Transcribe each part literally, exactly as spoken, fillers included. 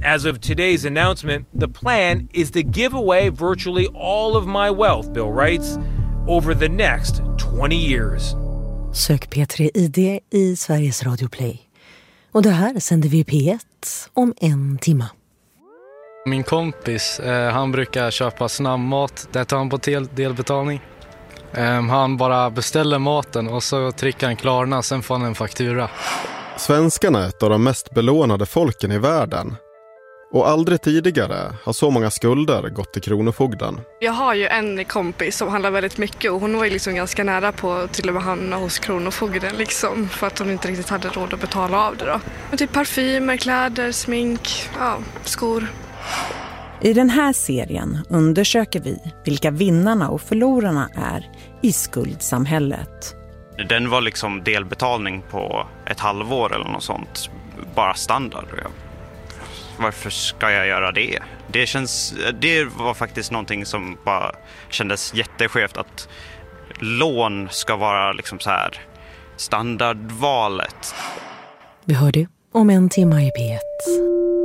As of today's announcement, the plan is to give away virtually all of my wealth, Bill writes, over the next twenty years. Sök P tre I D i Sveriges Radio Play. Och det här sänder vi P ett om en timme. Min kompis, eh, han brukar köpa snabbmat. Där tar han på del- delbetalning. Eh, han bara beställer maten och så trycker han klarna. Sen får han en faktura. Svenskarna är ett av de mest belånade folken i världen. Och aldrig tidigare har så många skulder gått till kronofogden. Jag har ju en kompis som handlar väldigt mycket och hon var ju liksom ganska nära på till och med hamna hos kronofogden liksom, för att hon inte riktigt hade råd att betala av det då. Och typ parfymer, kläder, smink, ja, skor. I den här serien undersöker vi vilka vinnarna och förlorarna är i skuldsamhället. Den var liksom delbetalning på ett halvår eller något sånt. Bara standard. Varför ska jag göra det? Det känns, det var faktiskt någonting som bara kändes jätteskevt, att lån ska vara liksom så här standardvalet. Vi hör det om en timme i P ett.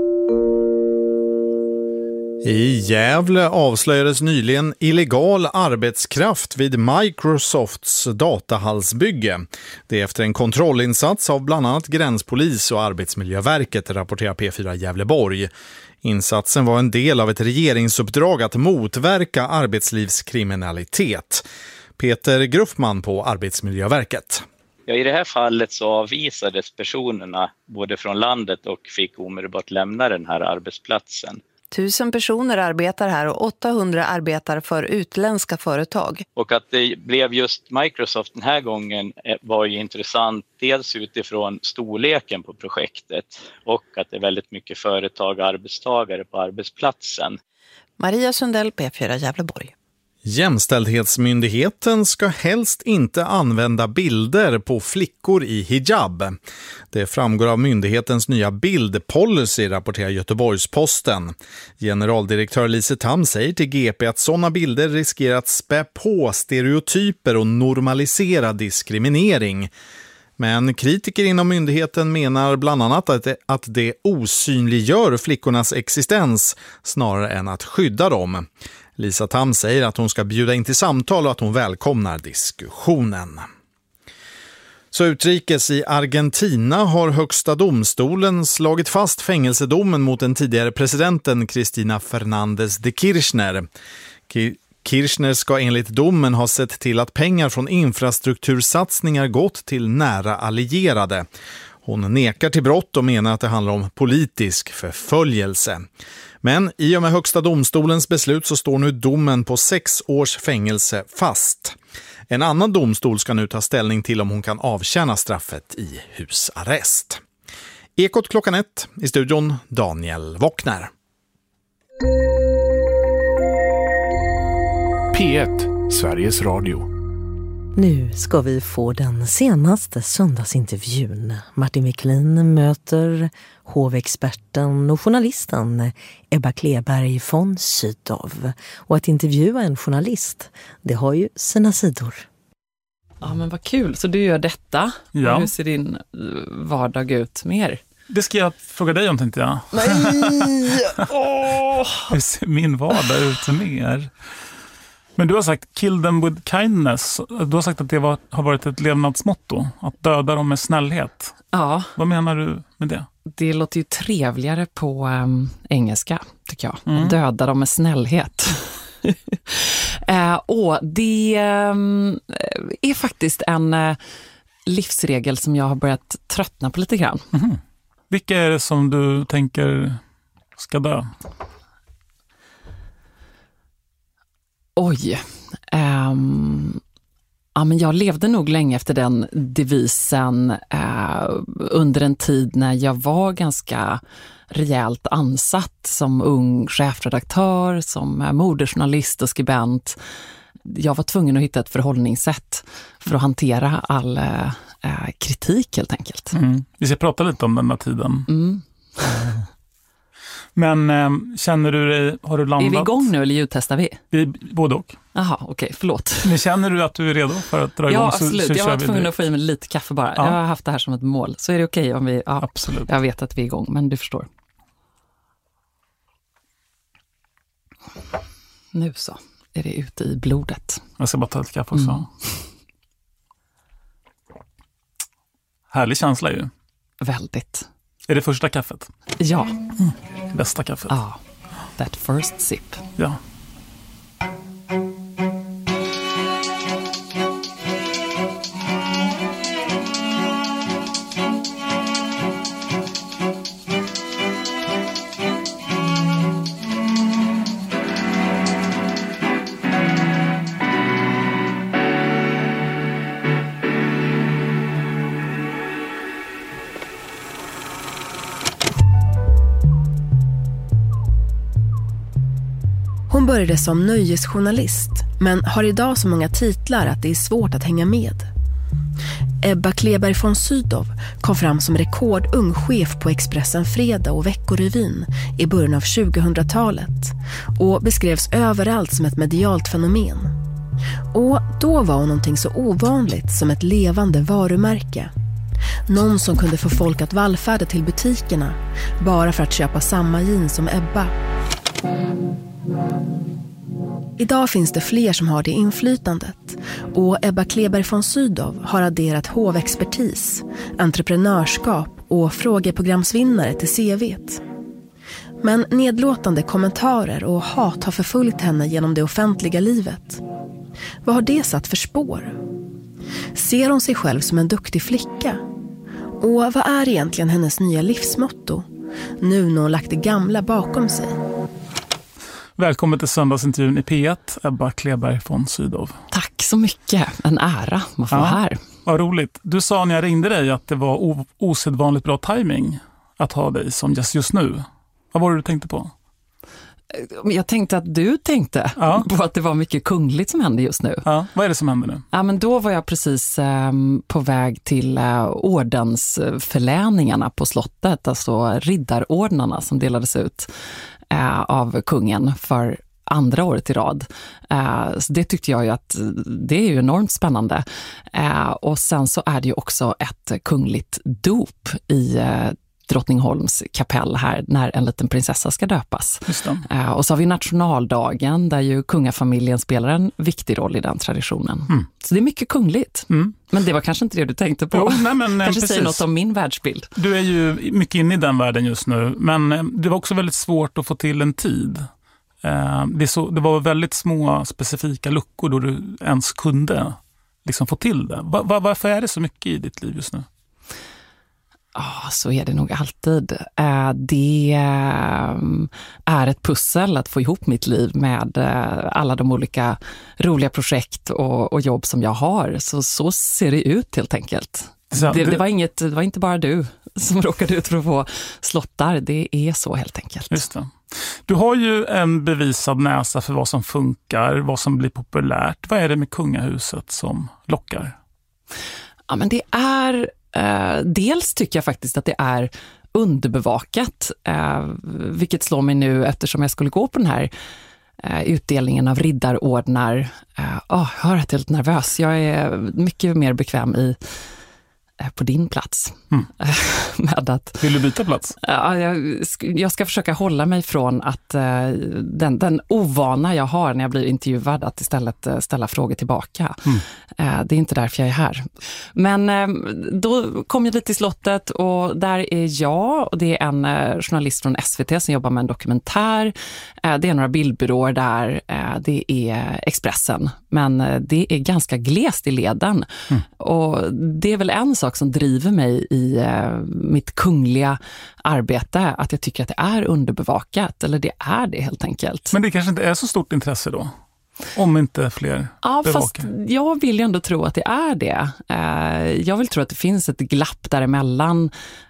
I Gävle avslöjades nyligen illegal arbetskraft vid Microsofts datahallsbygge. Det är efter en kontrollinsats av bland annat gränspolis och Arbetsmiljöverket, rapporterar P fyra Gävleborg. Insatsen var en del av ett regeringsuppdrag att motverka arbetslivskriminalitet. Peter Gruffman på Arbetsmiljöverket. Ja, i det här fallet så avvisades personerna både från landet och fick omedelbart lämna den här arbetsplatsen. Tusen personer arbetar här och åttahundra arbetar för utländska företag. Och att det blev just Microsoft den här gången var ju intressant, dels utifrån storleken på projektet och att det är väldigt mycket företag och arbetstagare på arbetsplatsen. Maria Sundell, P fyra Gävleborg. Jämställdhetsmyndigheten ska helst inte använda bilder på flickor i hijab. Det framgår av myndighetens nya bildpolicy, rapporterar Göteborgs-Posten. Generaldirektör Lise Tam säger till G P att sådana bilder riskerar att spä på stereotyper och normalisera diskriminering. Men kritiker inom myndigheten menar bland annat att det, att det osynliggör flickornas existens snarare än att skydda dem. Lisa Tam säger att hon ska bjuda in till samtal och att hon välkomnar diskussionen. Så utrikes i Argentina har högsta domstolen slagit fast fängelsedomen mot den tidigare presidenten Cristina Fernández de Kirchner. Kirchner ska enligt domen ha sett till att pengar från infrastruktursatsningar gått till nära allierade. Hon nekar till brott och menar att det handlar om politisk förföljelse. Men i och med högsta domstolens beslut så står nu domen på sex års fängelse fast. En annan domstol ska nu ta ställning till om hon kan avtjäna straffet i husarrest. Ekot klockan ett, i studion Daniel Wockner. P ett, Sveriges Radio. Nu ska vi få den senaste söndagsintervjun. Martin Wiklin möter hovexperten och journalisten Ebba Kleberg von Sydow. Och att intervjua en journalist, det har ju sina sidor. Ja, men vad kul. Så du gör detta. Ja. Och hur ser din vardag ut mer? Det ska jag fråga dig om, tänkte jag. Nej! Åh! Hur ser min vardag ut mer? Men du har sagt kill them with kindness. Du har sagt att det var, har varit ett levnadsmotto. Att döda dem med snällhet. Ja. Vad menar du med det? Det låter ju trevligare på um, engelska, tycker jag. Mm. Att döda dem med snällhet. uh, och det um, är faktiskt en uh, livsregel som jag har börjat tröttna på lite grann. Mm. Vilka är det som du tänker ska dö? Oj. Um, ja, men jag levde nog länge efter den devisen uh, under en tid när jag var ganska rejält ansatt som ung chefredaktör, som uh, moderjournalist och skribent. Jag var tvungen att hitta ett förhållningssätt för att hantera all uh, uh, kritik helt enkelt. Mm. Vi ska prata lite om den där tiden. Mm. Men eh, känner du dig, har du landat? Är vi igång nu eller ljudtestar vi? Vi både och. Jaha, okej, okay, förlåt. Men känner du att du är redo för att dra igång? Ja, så, absolut. så jag var tvungen direkt. att få i mig lite kaffe bara. Ja. Jag har haft det här som ett mål. Så är det okej okay om vi... Ja, absolut. Jag vet att vi är igång, men du förstår. Nu så är det ute i blodet. Jag ska bara ta ett kaffe också. Mm. Härlig känsla ju. Väldigt. Är det första kaffet? Ja. Mm. Bästa kaffet. Ja, that first sip. Ja. Hon började som nöjesjournalist men har idag så många titlar att det är svårt att hänga med. Ebba Kleberg von Sydow kom fram som rekordung chef på Expressen Fredag och Veckorevyn i början av tjugohundratalet och beskrevs överallt som ett medialt fenomen. Och då var hon någonting så ovanligt som ett levande varumärke. Någon som kunde få folk att vallfärda till butikerna bara för att köpa samma jeans som Ebba. Idag finns det fler som har det inflytandet och Ebba Kleberg von Sydow har adderat hovexpertis, entreprenörskap och frågeprogramsvinnare till C V:t. Men nedlåtande kommentarer och hat har förföljt henne genom det offentliga livet. Vad har det satt för spår? Ser hon sig själv som en duktig flicka? Och vad är egentligen hennes nya livsmotto nu när hon lagt det gamla bakom sig? Välkommen till söndagsintervjun i P ett, Ebba Kleberg von Sydow. Tack så mycket, en ära att få vara ja, här. Vad roligt. Du sa när jag ringde dig att det var osedvanligt bra timing att ha dig som gäst just nu. Vad var det du tänkte på? Jag tänkte att du tänkte ja. på att det var mycket kungligt som hände just nu. Ja, vad är det som händer nu? Ja, men då var jag precis eh, på väg till eh, ordensförläningarna på slottet, alltså riddarordnarna som delades ut eh, av kungen för andra året i rad. Eh, så det tyckte jag ju att det är ju enormt spännande. Eh, och sen så är det ju också ett kungligt dop i eh, Drottningholms kapell här när en liten prinsessa ska döpas. Uh, och så har vi nationaldagen där ju kungafamiljen spelar en viktig roll i den traditionen. Mm. Så det är mycket kungligt. Mm. Men det var kanske inte det du tänkte på. Jo, nej, men, kanske precis. säger något om min världsbild. Du är ju mycket inne i den världen just nu. Men det var också väldigt svårt att få till en tid. Uh, det, så, det var väldigt små specifika luckor då du ens kunde liksom få till det. Va, va, varför är det så mycket i ditt liv just nu? Ja, så är det nog alltid. Det är ett pussel att få ihop mitt liv med alla de olika roliga projekt och, och jobb som jag har. Så, så ser det ut helt enkelt. Så, det, det, var inget, det var inte bara du som råkade ut för att få slottar. Det är så helt enkelt. Just det. Du har ju en bevisad näsa för vad som funkar, vad som blir populärt. Vad är det med kungahuset som lockar? Ja, men det är... Uh, dels tycker jag faktiskt att det är underbevakat, uh, vilket slår mig nu eftersom jag skulle gå på den här uh, utdelningen av riddarordnar. Uh, oh, jag hör att jag är lite nervös. Jag är mycket mer bekväm i uh, på din plats. Mm. Med att, Vill du byta plats? Uh, jag, jag ska försöka hålla mig från att uh, den, den ovana jag har när jag blir intervjuad att istället uh, ställa frågor tillbaka. Mm. Uh, det är inte därför jag är här. Men uh, då kom jag dit till slottet och där är jag och det är en uh, journalist från S V T som jobbar med en dokumentär. Uh, det är några bildbyråer där. Uh, det är Expressen. Men uh, det är ganska glest i leden. Mm. Och det är väl en sak som driver mig i uh, mitt kungliga arbete, att jag tycker att det är underbevakat, eller det är det helt enkelt. Men det kanske inte är så stort intresse då? Om inte fler ja, bevakar. Fast jag vill ju ändå tro att det är det. Jag vill tro att det finns ett glapp däremellan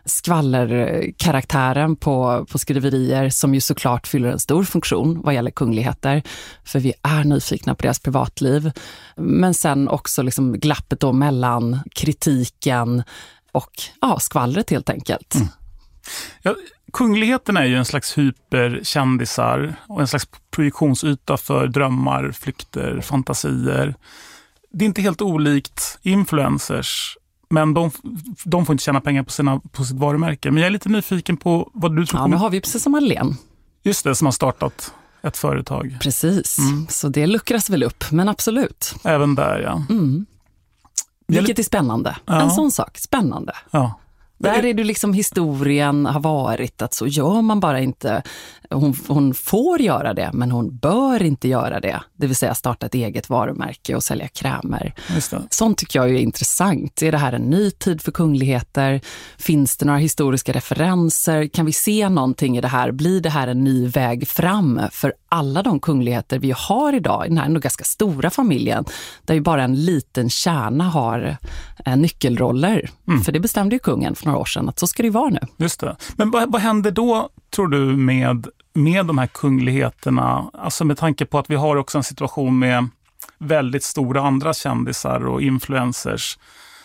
skvallerkaraktären på, på skriverier som ju såklart fyller en stor funktion vad gäller kungligheter. För vi är nyfikna på deras privatliv. Men sen också liksom glappet då mellan kritiken och ja, skvallret helt enkelt. Mm. Ja, kungligheterna är ju en slags hyperkändisar och en slags projektionsyta för drömmar, flykter, fantasier. Det är inte helt olikt influencers, men de, de får inte tjäna pengar på, sina, på sitt varumärke. Men jag är lite nyfiken på vad du tror. Ja, nu har vi precis som Madeleine. Just det, som har startat ett företag. Precis, mm. så det luckras väl upp, men absolut. Även där, ja. Mm. Vilket är spännande. Ja. En sån sak, spännande. Ja. Där är det liksom historien har varit att så gör man bara inte. Hon, hon får göra det, men hon bör inte göra det. Det vill säga starta ett eget varumärke och sälja krämer. Just det. Sånt tycker jag är intressant. Är det här en ny tid för kungligheter? Finns det några historiska referenser? Kan vi se någonting i det här? Blir det här en ny väg fram för alla de kungligheter vi har idag i den här ändå ganska stora familjen, där ju bara en liten kärna har eh, nyckelroller. Mm. För det bestämde ju kungen för några år sedan att så ska det vara nu. Just det. Men vad, vad händer då, tror du, med, med de här kungligheterna? Alltså med tanke på att vi har också en situation med väldigt stora andra kändisar och influencers.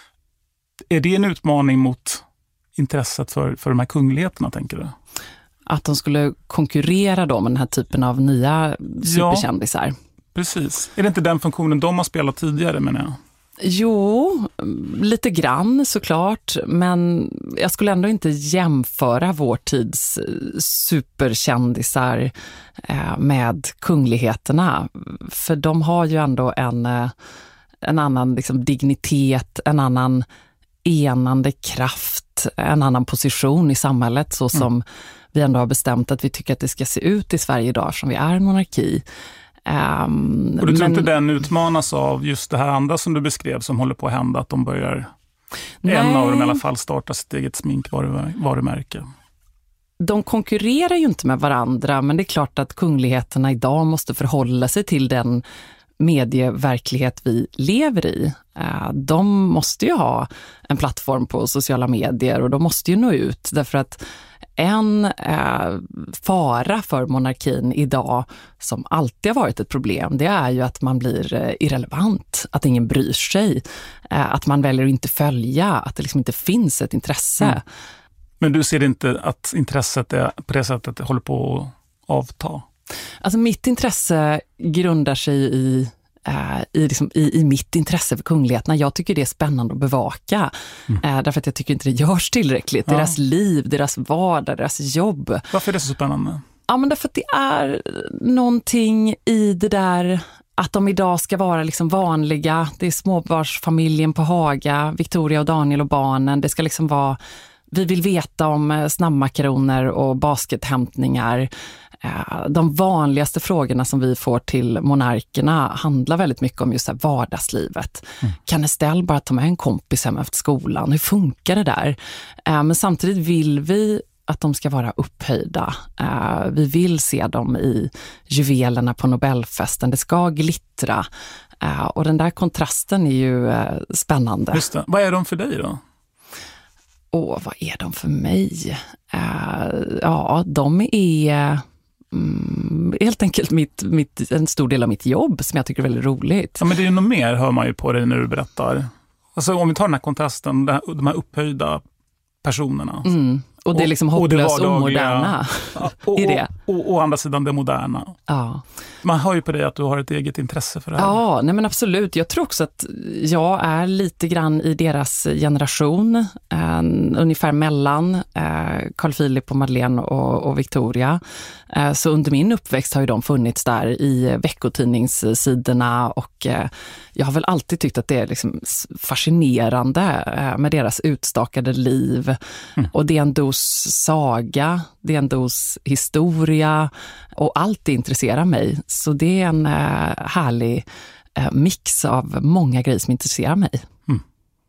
Är det en utmaning mot intresset för, för de här kungligheterna, tänker du? Att de skulle konkurrera då med den här typen av nya superkändisar. Ja, precis. Är det inte den funktionen de har spelat tidigare, menar jag? Jo, lite grann såklart, men jag skulle ändå inte jämföra vår tids superkändisar med kungligheterna. För de har ju ändå en, en annan liksom dignitet, en annan enande kraft, en annan position i samhället, så som mm. vi ändå har bestämt att vi tycker att det ska se ut i Sverige idag som vi är en monarki. Um, och du tror men, inte den utmanas av just det här andra som du beskrev som håller på att hända, att de börjar, nej, en av dem i alla fall, starta sitt eget sminkvarumärke? De konkurrerar ju inte med varandra, men det är klart att kungligheterna idag måste förhålla sig till den medieverklighet vi lever i. De måste ju ha en plattform på sociala medier och de måste ju nå ut, därför att en eh, fara för monarkin idag, som alltid har varit ett problem, det är ju att man blir eh, irrelevant, att ingen bryr sig, eh, att man väljer att inte följa, att det liksom inte finns ett intresse. Mm. Men du ser inte att intresset är på det sättet att det håller på att avta? Alltså mitt intresse grundar sig i I, liksom, i, i mitt intresse för kungligheterna. Jag tycker det är spännande att bevaka. Mm. Eh, därför att jag tycker inte det görs tillräckligt. Ja. Deras liv, deras vardag, deras jobb. Varför är det så spännande? Ja, men därför att det är någonting i det där att de idag ska vara liksom vanliga. Det är småbarnsfamiljen på Haga, Victoria och Daniel och barnen. Det ska liksom vara, vi vill veta om snabbmakaroner och baskethämtningar. De vanligaste frågorna som vi får till monarkerna handlar väldigt mycket om just det här vardagslivet. Mm. Kan Estelle bara ta med en kompis hem efter skolan? Hur funkar det där? Men samtidigt vill vi att de ska vara upphöjda. Vi vill se dem i juvelerna på Nobelfesten. Det ska glittra. Och den där kontrasten är ju spännande. Just det. Vad är de för dig då? Åh, vad är de för mig? Ja, de är... Mm, helt enkelt mitt, mitt, en stor del av mitt jobb som jag tycker är väldigt roligt. Ja, men det är ju nog mer, hör man ju på dig när du berättar. Alltså om vi tar den här kontrasten, de här upphöjda personerna. Mm. Och det är liksom hopplöst och omoderna och, i det. Och, och, och å andra sidan det moderna. Ja. Man hör ju på dig att du har ett eget intresse för det här. Ja, nej men absolut. Jag tror också att jag är lite grann i deras generation. Eh, ungefär mellan eh, Carl Philip och Madeleine och, och Victoria. Eh, så under min uppväxt har ju de funnits där i veckotidningssidorna och eh, jag har väl alltid tyckt att det är liksom fascinerande eh, med deras utstakade liv. Mm. Och det är en dos saga, det är en dos historia och allt det intresserar mig. Så det är en eh, härlig eh, mix av många grejer som intresserar mig. Mm.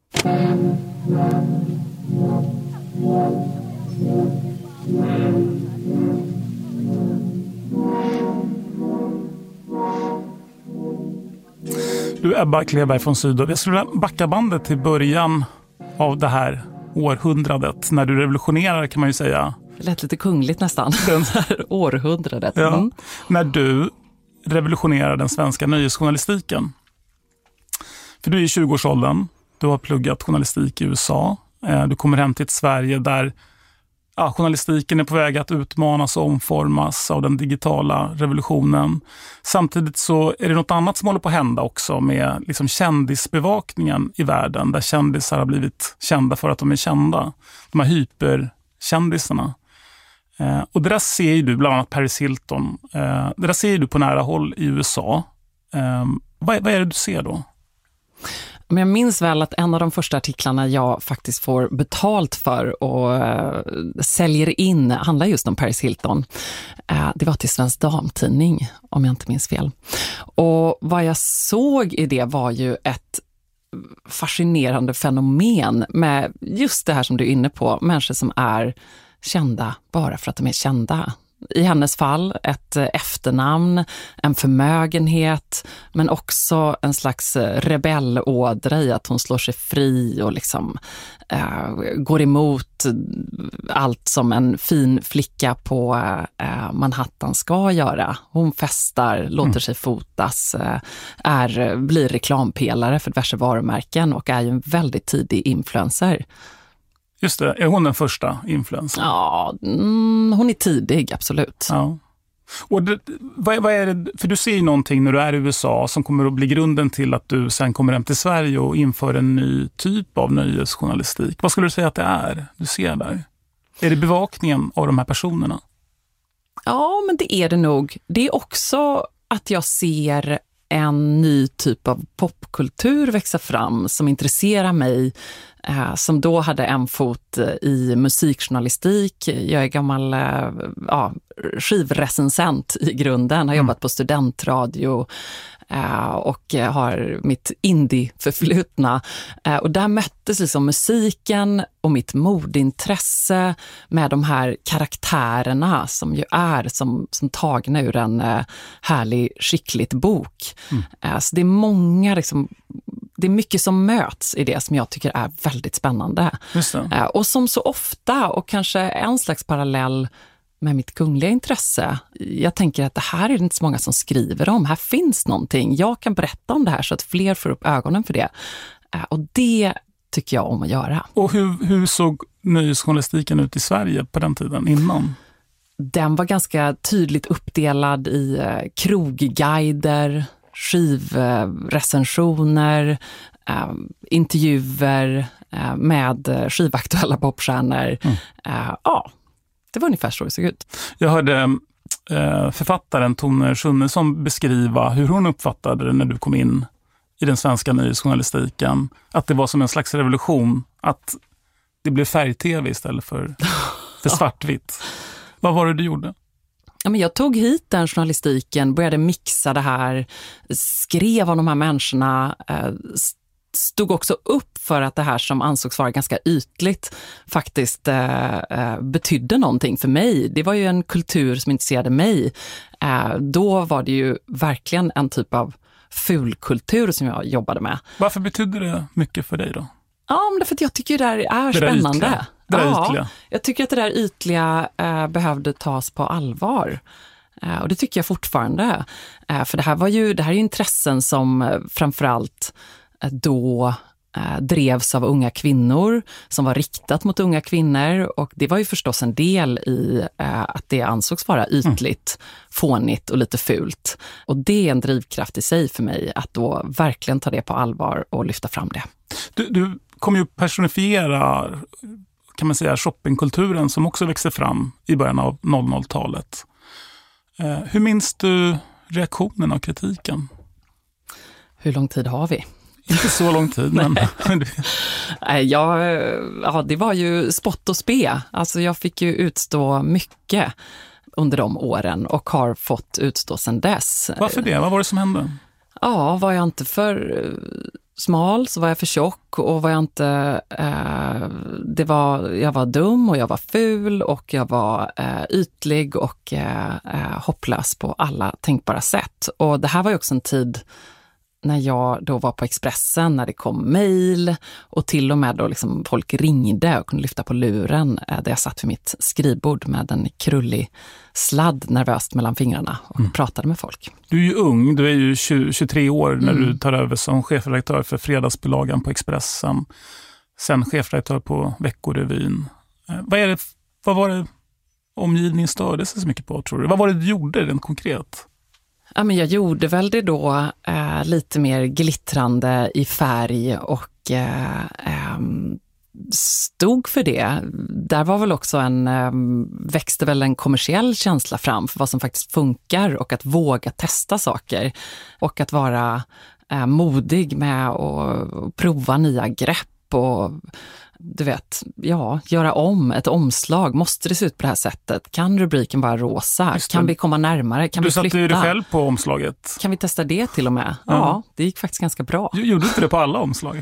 Du, Ebba Kleberg von Sydow, jag skulle vilja backa bandet till början av det här århundradet, när du revolutionerar, kan man ju säga. Det lät lite kungligt nästan, den här århundradet. Ja, mm. När du revolutionerar den svenska nöjesjournalistiken. För du är i tjugoårsåldern, du har pluggat journalistik i U S A, du kommer hem till ett Sverige där ja, journalistiken är på väg att utmanas och omformas av den digitala revolutionen. Samtidigt så är det något annat som håller på att hända också med liksom kändisbevakningen i världen, där kändisar har blivit kända för att de är kända. De här hyperkändisarna. Eh, och det där ser ju du, bland annat Paris Hilton, eh, det där ser ju du på nära håll i U S A. Eh, vad, vad är det du ser då? Men jag minns väl att en av de första artiklarna jag faktiskt får betalt för och äh, säljer in handlar just om Paris Hilton. Äh, det var till Svensk Damtidning, om jag inte minns fel. Och vad jag såg i det var ju ett fascinerande fenomen med just det här som du är inne på. Människor som är kända bara för att de är kända. I hennes fall ett efternamn, en förmögenhet, men också en slags rebellådra i att hon slår sig fri och liksom äh, går emot allt som en fin flicka på äh, Manhattan ska göra. Hon festar, låter mm. sig fotas, äh, är, blir reklampelare för diverse varumärken och är ju en väldigt tidig influencer. Just det, är hon den första influencer? Ja, mm, hon är tidig, absolut. Ja. Och det, vad, vad är det, för du ser ju någonting när du är i U S A som kommer att bli grunden till att du sen kommer hem till Sverige och inför en ny typ av nöjesjournalistik. Vad skulle du säga att det är du ser där? Är det bevakningen av de här personerna? Ja, men det är det nog. Det är också att jag ser en ny typ av popkultur växa fram som intresserar mig, eh, som då hade en fot i musikjournalistik. Jag är gammal eh, ja, skivrecensent i grunden, har mm. jobbat på studentradio eh, och har mitt indie-förflutna. Eh, och där möttes liksom musiken och mitt modintresse med de här karaktärerna som ju är som, som tagna ur en eh, härlig, skickligt bok. Mm. Eh, så det är många liksom, det är mycket som möts i det som jag tycker är väldigt spännande. Just det. Eh, och som så ofta, och kanske en slags parallell med mitt kungliga intresse. Jag tänker att det här är det inte så många som skriver om. Här finns någonting. Jag kan berätta om det här så att fler får upp ögonen för det. Eh, och det tycker jag om att göra. Och hur, hur såg nöjesjournalistiken ut i Sverige på den tiden innan? Den var ganska tydligt uppdelad i eh, krogguider, skivrecensioner, eh, intervjuer eh, med skivaktuella popstjärnor. Mm. Eh, ja, det var ungefär så det såg ut. Jag hörde eh, författaren Tone Schunnesson beskriva hur hon uppfattade det när du kom in i den svenska nöjesjournalistiken. Att det var som en slags revolution. Att det blev färg-tv istället för, för svartvitt. Vad var det du gjorde? Ja, men jag tog hit den journalistiken, började mixa det här, skrev om de här människorna, eh, stod också upp för att det här som ansågs vara ganska ytligt faktiskt eh, betydde någonting för mig. Det var ju en kultur som intresserade mig. Eh, då var det ju verkligen en typ av fulkultur som jag jobbade med. Varför betydde det mycket för dig då? Ja, men för att jag tycker det där är det där spännande. Ytliga. Det där ja, ytliga. Jag tycker att det där ytliga eh, behövde tas på allvar. Eh, och det tycker jag fortfarande. Eh, för det här var ju, det här är ju intressen som eh, framförallt eh, då eh, drevs av unga kvinnor, som var riktat mot unga kvinnor. Och det var ju förstås en del i eh, att det ansågs vara ytligt, mm. fånigt och lite fult. Och det är en drivkraft i sig för mig att då verkligen ta det på allvar och lyfta fram det. Du, du kommer ju personifiera, kan man säga, shoppingkulturen som också växte fram i början av noll noll-talet. Eh, hur minns du reaktionen och kritiken? Hur lång tid har vi? Inte så lång tid, men... Nej, ja, ja, det var ju spott och spe. Alltså jag fick ju utstå mycket under de åren och har fått utstå sedan dess. Varför det? Vad var det som hände? Ja, var jag inte för smal så var jag för tjock, och var jag inte eh, det var jag var dum och jag var ful och jag var eh, ytlig och eh, hopplös på alla tänkbara sätt. Och det här var ju också en tid när jag då var på Expressen, när det kom mejl och till och med då liksom folk ringde och kunde lyfta på luren eh, där jag satt vid mitt skrivbord med en krullig sladd nervöst mellan fingrarna och mm. pratade med folk. Du är ju ung, du är ju tjugo, tjugotre år när mm. du tar över som chefredaktör för fredagsbilagan på Expressen. Sen chefredaktör på Veckorevyn. Eh, vad, är det, vad var det omgivningen störde sig så mycket på, tror du? Vad var det du gjorde rent konkret? Ja, men jag gjorde väl det då eh, lite mer glittrande i färg och eh, eh, stod för det. Där var väl också en, växte väl en kommersiell känsla fram för vad som faktiskt funkar och att våga testa saker och att vara eh, modig med att prova nya grepp och du vet, ja, göra om ett omslag. Måste det se ut på det här sättet? Kan rubriken vara rosa? Kan vi komma närmare? Kan du vi flytta? Du satte ju dig själv på omslaget. Kan vi testa det till och med? Ja, ja det gick faktiskt ganska bra. Du gjorde inte det på alla omslag?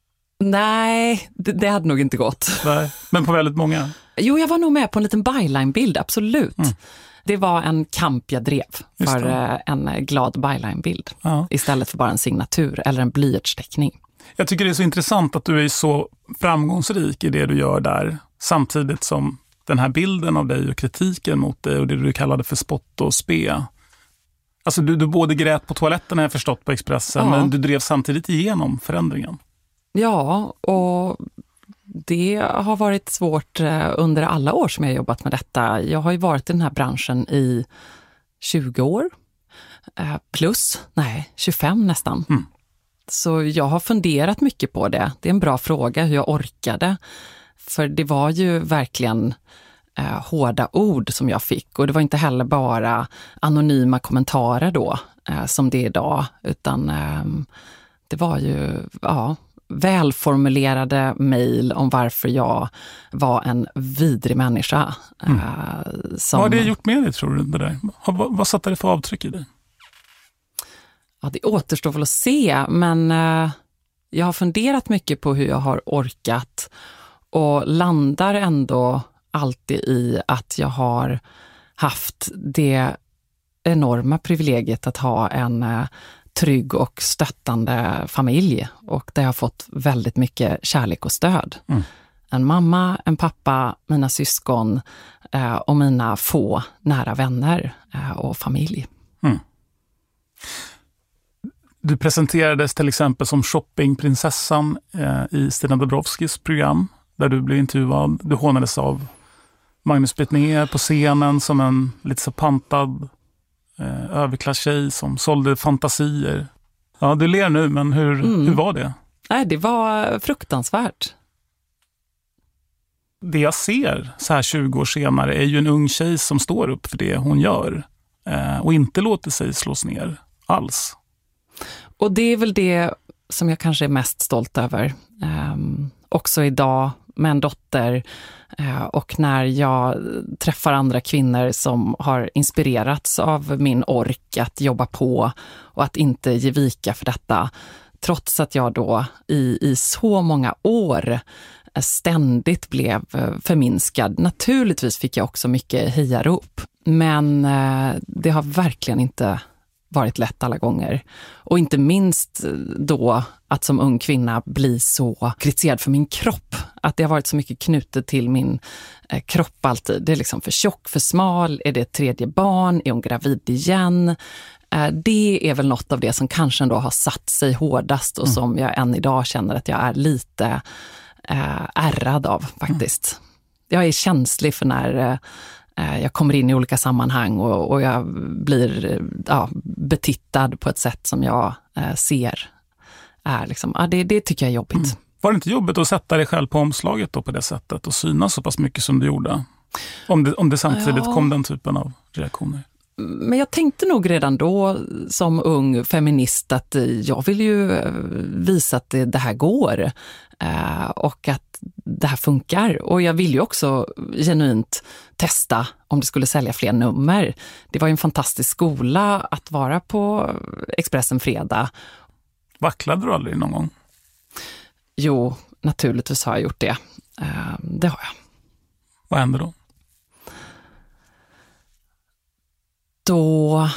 Nej, det, det hade nog inte gått. Nej, men på väldigt många? Jo, jag var nog med på en liten byline-bild, absolut. Mm. Det var en kamp jag drev för en glad byline-bild. Ja. Istället för bara en signatur eller en blyertsteckning. Jag tycker det är så intressant att du är så framgångsrik i det du gör där. Samtidigt som den här bilden av dig och kritiken mot dig och det du kallade för spott och spe. Alltså du, du både grät på toaletten har jag förstått på Expressen, ja. Men du drev samtidigt igenom förändringen. Ja, och det har varit svårt under alla år som jag har jobbat med detta. Jag har ju varit i den här branschen i tjugo år. Plus, nej, tjugofem nästan. Mm. Så jag har funderat mycket på det. Det är en bra fråga hur jag orkade. För det var ju verkligen eh, hårda ord som jag fick. Och det var inte heller bara anonyma kommentarer då eh, som det är idag. Utan eh, det var ju ja, välformulerade mejl om varför jag var en vidrig människa. Mm. Eh, som... Vad har det gjort med dig, tror du? Det där? Vad, vad satte det för avtryck i dig? Ja, det återstår väl att se, men eh, jag har funderat mycket på hur jag har orkat och landar ändå alltid i att jag har haft det enorma privilegiet att ha en eh, trygg och stöttande familj och där jag har fått väldigt mycket kärlek och stöd. Mm. En mamma, en pappa, mina syskon eh, och mina få nära vänner eh, och familj. Mm. Du presenterades till exempel som shoppingprinsessan eh, i Stina Dabrowskis program där du blev intervjuad. Du hånades av Magnus Bettner på scenen som en lite så pantad eh, överklasstjej som sålde fantasier. Ja, du ler nu, men hur, mm. hur var det? Nej, det var fruktansvärt. Det jag ser så här tjugo år senare är ju en ung tjej som står upp för det hon gör eh, och inte låter sig slås ner alls. Och det är väl det som jag kanske är mest stolt över. Um, också idag med en dotter uh, och när jag träffar andra kvinnor som har inspirerats av min ork att jobba på och att inte ge vika för detta. Trots att jag då i, i så många år ständigt blev förminskad. Naturligtvis fick jag också mycket hejarop. Men uh, det har verkligen inte varit lätt alla gånger. Och inte minst då att som ung kvinna bli så kritiserad för min kropp. Att det har varit så mycket knutet till min eh, kropp alltid. Det är liksom för tjock, för smal. Är det ett tredje barn? Är hon gravid igen? Eh, det är väl något av det som kanske ändå har satt sig hårdast och mm. som jag än idag känner att jag är lite eh, ärrad av faktiskt. Mm. Jag är känslig för när eh, jag kommer in i olika sammanhang och, och jag blir ja, betittad på ett sätt som jag eh, ser. Är liksom, ja, det, det tycker jag är jobbigt. Mm. Var det inte jobbigt att sätta dig själv på omslaget då på det sättet och synas så pass mycket som du gjorde? Om det, om det samtidigt ja. kom den typen av reaktioner. Men jag tänkte nog redan då som ung feminist att jag vill ju visa att det, det här går eh, och att det här funkar. Och jag vill ju också genuint testa om det skulle sälja fler nummer. Det var ju en fantastisk skola att vara på Expressen Fredag. Vacklade du aldrig någon gång? Jo, naturligtvis har jag gjort det. Eh, det har jag. Vad hände då? Då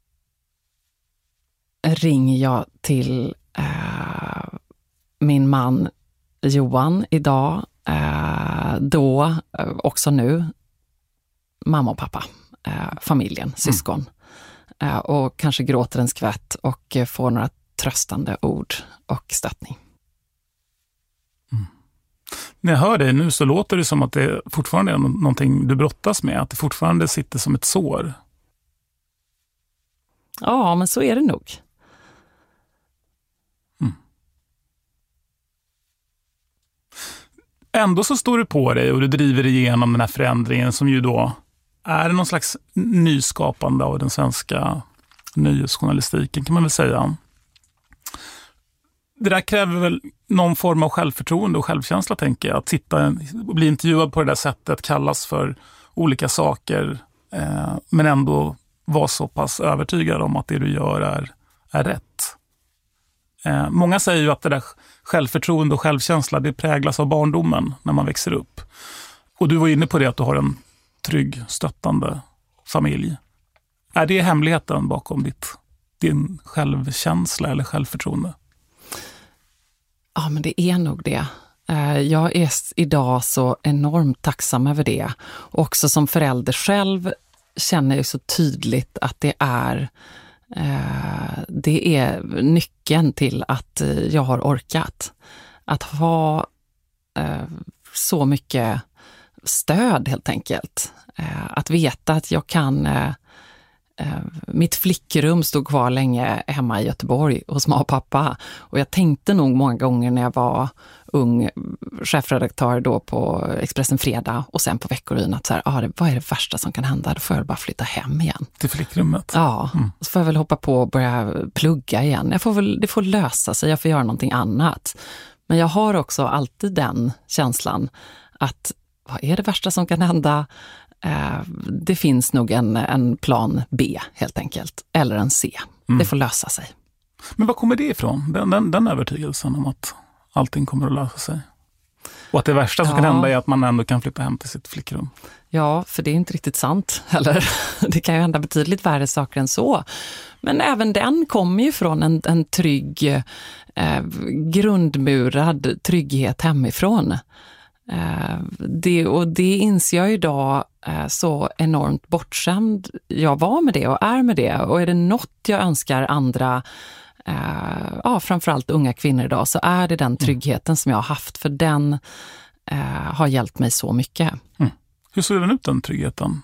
ringer jag till eh, min man Johan idag. Eh, då, eh, också nu, mamma och pappa, eh, familjen, syskon. Mm. Eh, och kanske gråter en skvätt och eh, får några tröstande ord och stöttning. Mm. När jag hör dig nu så låter det som att det fortfarande är någonting du brottas med. Att det fortfarande sitter som ett sår. Ja, men så är det nog. Mm. Ändå så står du på dig och du driver igenom den här förändringen som ju då är någon slags nyskapande av den svenska nyhetsjournalistiken, kan man väl säga. Det där kräver väl någon form av självförtroende och självkänsla, tänker jag. Att sitta och bli intervjuad på det där sättet, kallas för olika saker, eh, men ändå vara så pass övertygad om att det du gör är, är rätt. Eh, många säger ju att det där självförtroende och självkänsla, det präglas av barndomen när man växer upp. Och du var inne på det, att du har en trygg, stöttande familj. Är det hemligheten bakom ditt, din självkänsla eller självförtroende? Ja, men det är nog det. Jag är idag så enormt tacksam över det. Också som förälder själv känner jag så tydligt att det är, det är nyckeln till att jag har orkat. Att ha så mycket stöd helt enkelt. Att veta att jag kan... Mitt flickrum stod kvar länge hemma i Göteborg hos mamma och pappa. Och jag tänkte nog många gånger när jag var ung chefredaktör då på Expressen Fredag och sen på Veckoryn att så här, ah, det, vad är det värsta som kan hända? Då får jag bara flytta hem igen. Till flickrummet? Ja, mm. Så får jag väl hoppa på och börja plugga igen. Jag får väl, det får lösa sig, jag får göra någonting annat. Men jag har också alltid den känslan att vad är det värsta som kan hända? Det finns nog en, en plan B helt enkelt, eller en C. Mm. Det får lösa sig. Men var kommer det ifrån? Den, den, den övertygelsen om att allting kommer att lösa sig? Och att det värsta som ja. kan hända är att man ändå kan flytta hem till sitt flickrum? Ja, för det är inte riktigt sant. Eller? Det kan ju hända betydligt värre saker än så. Men även den kommer ju från en, en trygg, eh, grundmurad trygghet hemifrån. Uh, det, och det inser jag idag uh, så enormt bortskämd jag var med det och är med det. Och är det något jag önskar andra, uh, ja, framförallt unga kvinnor idag, så är det den tryggheten som jag har haft. För den uh, har hjälpt mig så mycket. Mm. Hur ser den ut, den tryggheten?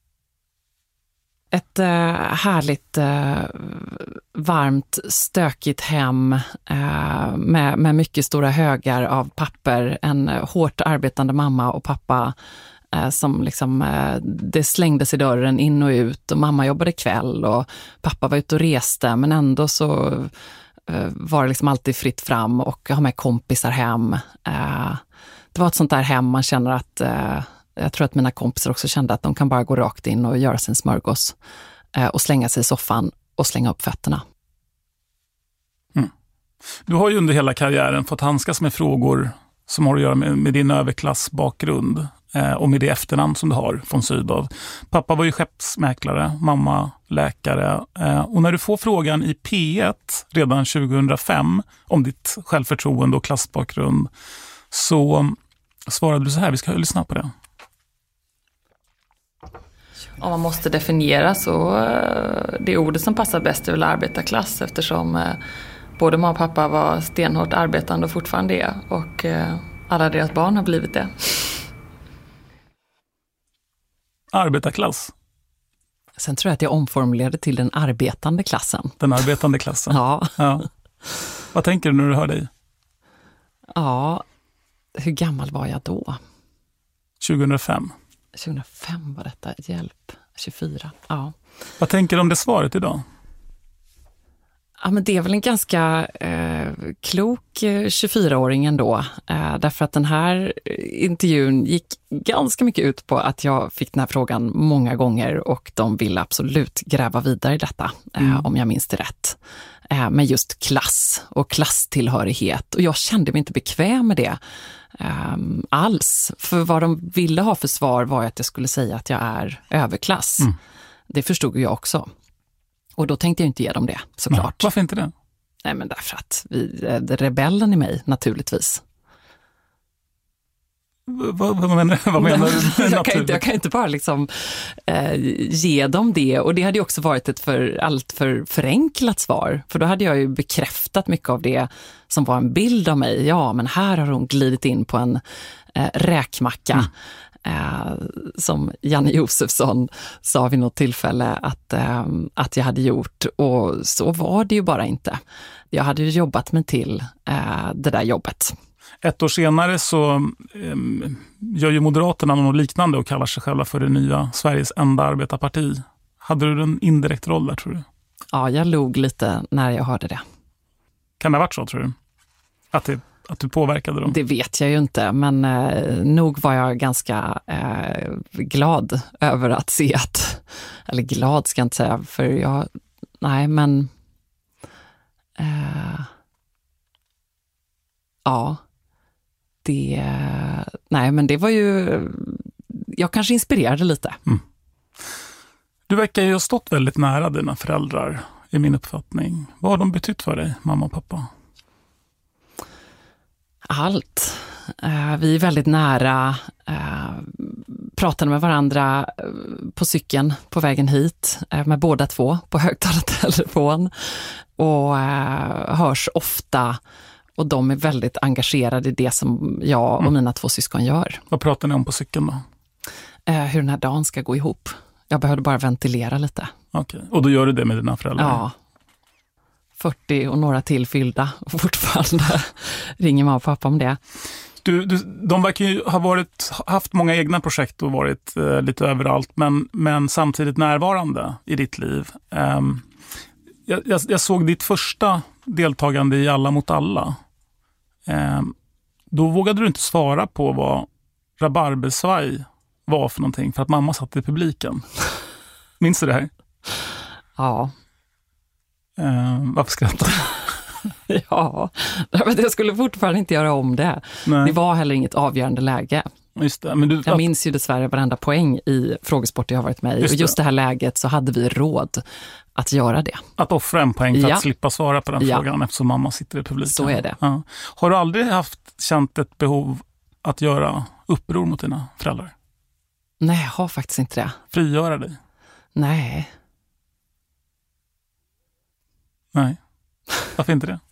Ett uh, härligt, uh, varmt, stökigt hem uh, med, med mycket stora högar av papper. En uh, hårt arbetande mamma och pappa uh, som liksom, uh, det slängdes i dörren in och ut. Och mamma jobbade kväll och pappa var ute och reste. Men ändå så uh, var det liksom alltid fritt fram och ha med kompisar hem. Uh, det var ett sånt där hem man känner att... Uh, Jag tror att mina kompisar också kände att de kan bara gå rakt in och göra sin smörgås eh, och slänga sig i soffan och slänga upp fötterna. Mm. Du har ju under hela karriären fått handskas med frågor som har att göra med, med din överklassbakgrund eh, och med det efternamn som du har, von Sydow. Pappa var ju skeppsmäklare, mamma läkare. Eh, och när du får frågan i P ett redan tjugohundrafem om ditt självförtroende och klassbakgrund, så svarade du så här, vi ska lyssna på det. Om man måste definiera så det ordet som passar bäst är väl arbetarklass, eftersom både mamma och pappa var stenhårt arbetande och fortfarande är, och alla deras barn har blivit det. Arbetarklass? Sen tror jag att jag omformulerade till den arbetande klassen. Den arbetande klassen? Ja. ja. Vad tänker du när du hör dig? Ja, hur gammal var jag då? tjugohundrafem. tjugohundrafem var detta, hjälp, tjugofyra, ja. Vad tänker du om det svaret idag? Ja, men det är väl en ganska eh, klok eh, tjugofyraåring ändå. Eh, därför att den här intervjun gick ganska mycket ut på att jag fick den här frågan många gånger och de ville absolut gräva vidare i detta, eh, mm. om jag minns det rätt. Eh, med just klass och klasstillhörighet. Och jag kände mig inte bekväm med det eh, alls. För vad de ville ha för svar var att jag skulle säga att jag är överklass. Mm. Det förstod jag också. Och då tänkte jag inte ge dem det, såklart. Nej, varför inte det? Nej, men därför att vi, det är rebellen i mig, naturligtvis. Vad, vad menar, vad menar du? jag, kan inte, jag kan inte bara liksom eh, ge dem det. Och det hade ju också varit ett för, allt för förenklat svar. För då hade jag ju bekräftat mycket av det som var en bild av mig. Ja, men här har hon glidit in på en eh, räkmacka. Mm. Eh, som Janne Josefsson sa vid något tillfälle att, eh, att jag hade gjort, och så var det ju bara inte. Jag hade ju jobbat mig till eh, det där jobbet. Ett år senare så eh, gör ju Moderaterna något liknande och kallar sig själva för det nya Sveriges enda arbetarparti. Hade du en indirekt roll där, tror du? Ja, jag log lite när jag hörde det. Kan det ha varit så, tror du? Att, det, att du påverkade dem? Det vet jag ju inte, men eh, nog var jag ganska eh, glad över att se att, eller glad ska jag inte säga, för jag, nej men eh, ja, det, nej men det var ju, jag kanske inspirerade lite. Mm. Du verkar ju ha stått väldigt nära dina föräldrar, i min uppfattning. Vad har de betytt för dig, mamma och pappa? Allt. Uh, vi är väldigt nära, uh, pratade med varandra på cykeln på vägen hit, uh, med båda två på högtalartelefon och uh, hörs ofta, och de är väldigt engagerade i det som jag och mm. mina två syskon gör. Vad pratar ni om på cykeln då? Uh, hur den här dagen ska gå ihop. Jag behövde bara ventilera lite. Okej, och då gör du det med dina föräldrar? Ja. fyrtio och några till fyllda och fortfarande ringer mamma och pappa om det. Du, du, de verkar ju ha varit, haft många egna projekt och varit eh, lite överallt, men, men samtidigt närvarande i ditt liv. Um, jag, jag, jag såg ditt första deltagande i Alla mot alla. Um, då vågade du inte svara på vad rabarbersvaj var för någonting, för att mamma satt i publiken. Minns du det här? Ja. Uh, varför skrattar du? Ja, jag skulle fortfarande inte göra om det. Nej. Det var heller inget avgörande läge. Just det, men du, jag minns ju dessvärre varenda poäng i frågesport jag har varit med i. Just och just det. det här läget så hade vi råd att göra det. Att offra en poäng för ja. att slippa svara på den ja. frågan eftersom mamma sitter i publiken. Så är det. Ja. Har du aldrig haft känt ett behov att göra uppror mot dina föräldrar? Nej, jag har faktiskt inte det. Frigöra dig? Nej. Nej. Varför inte det?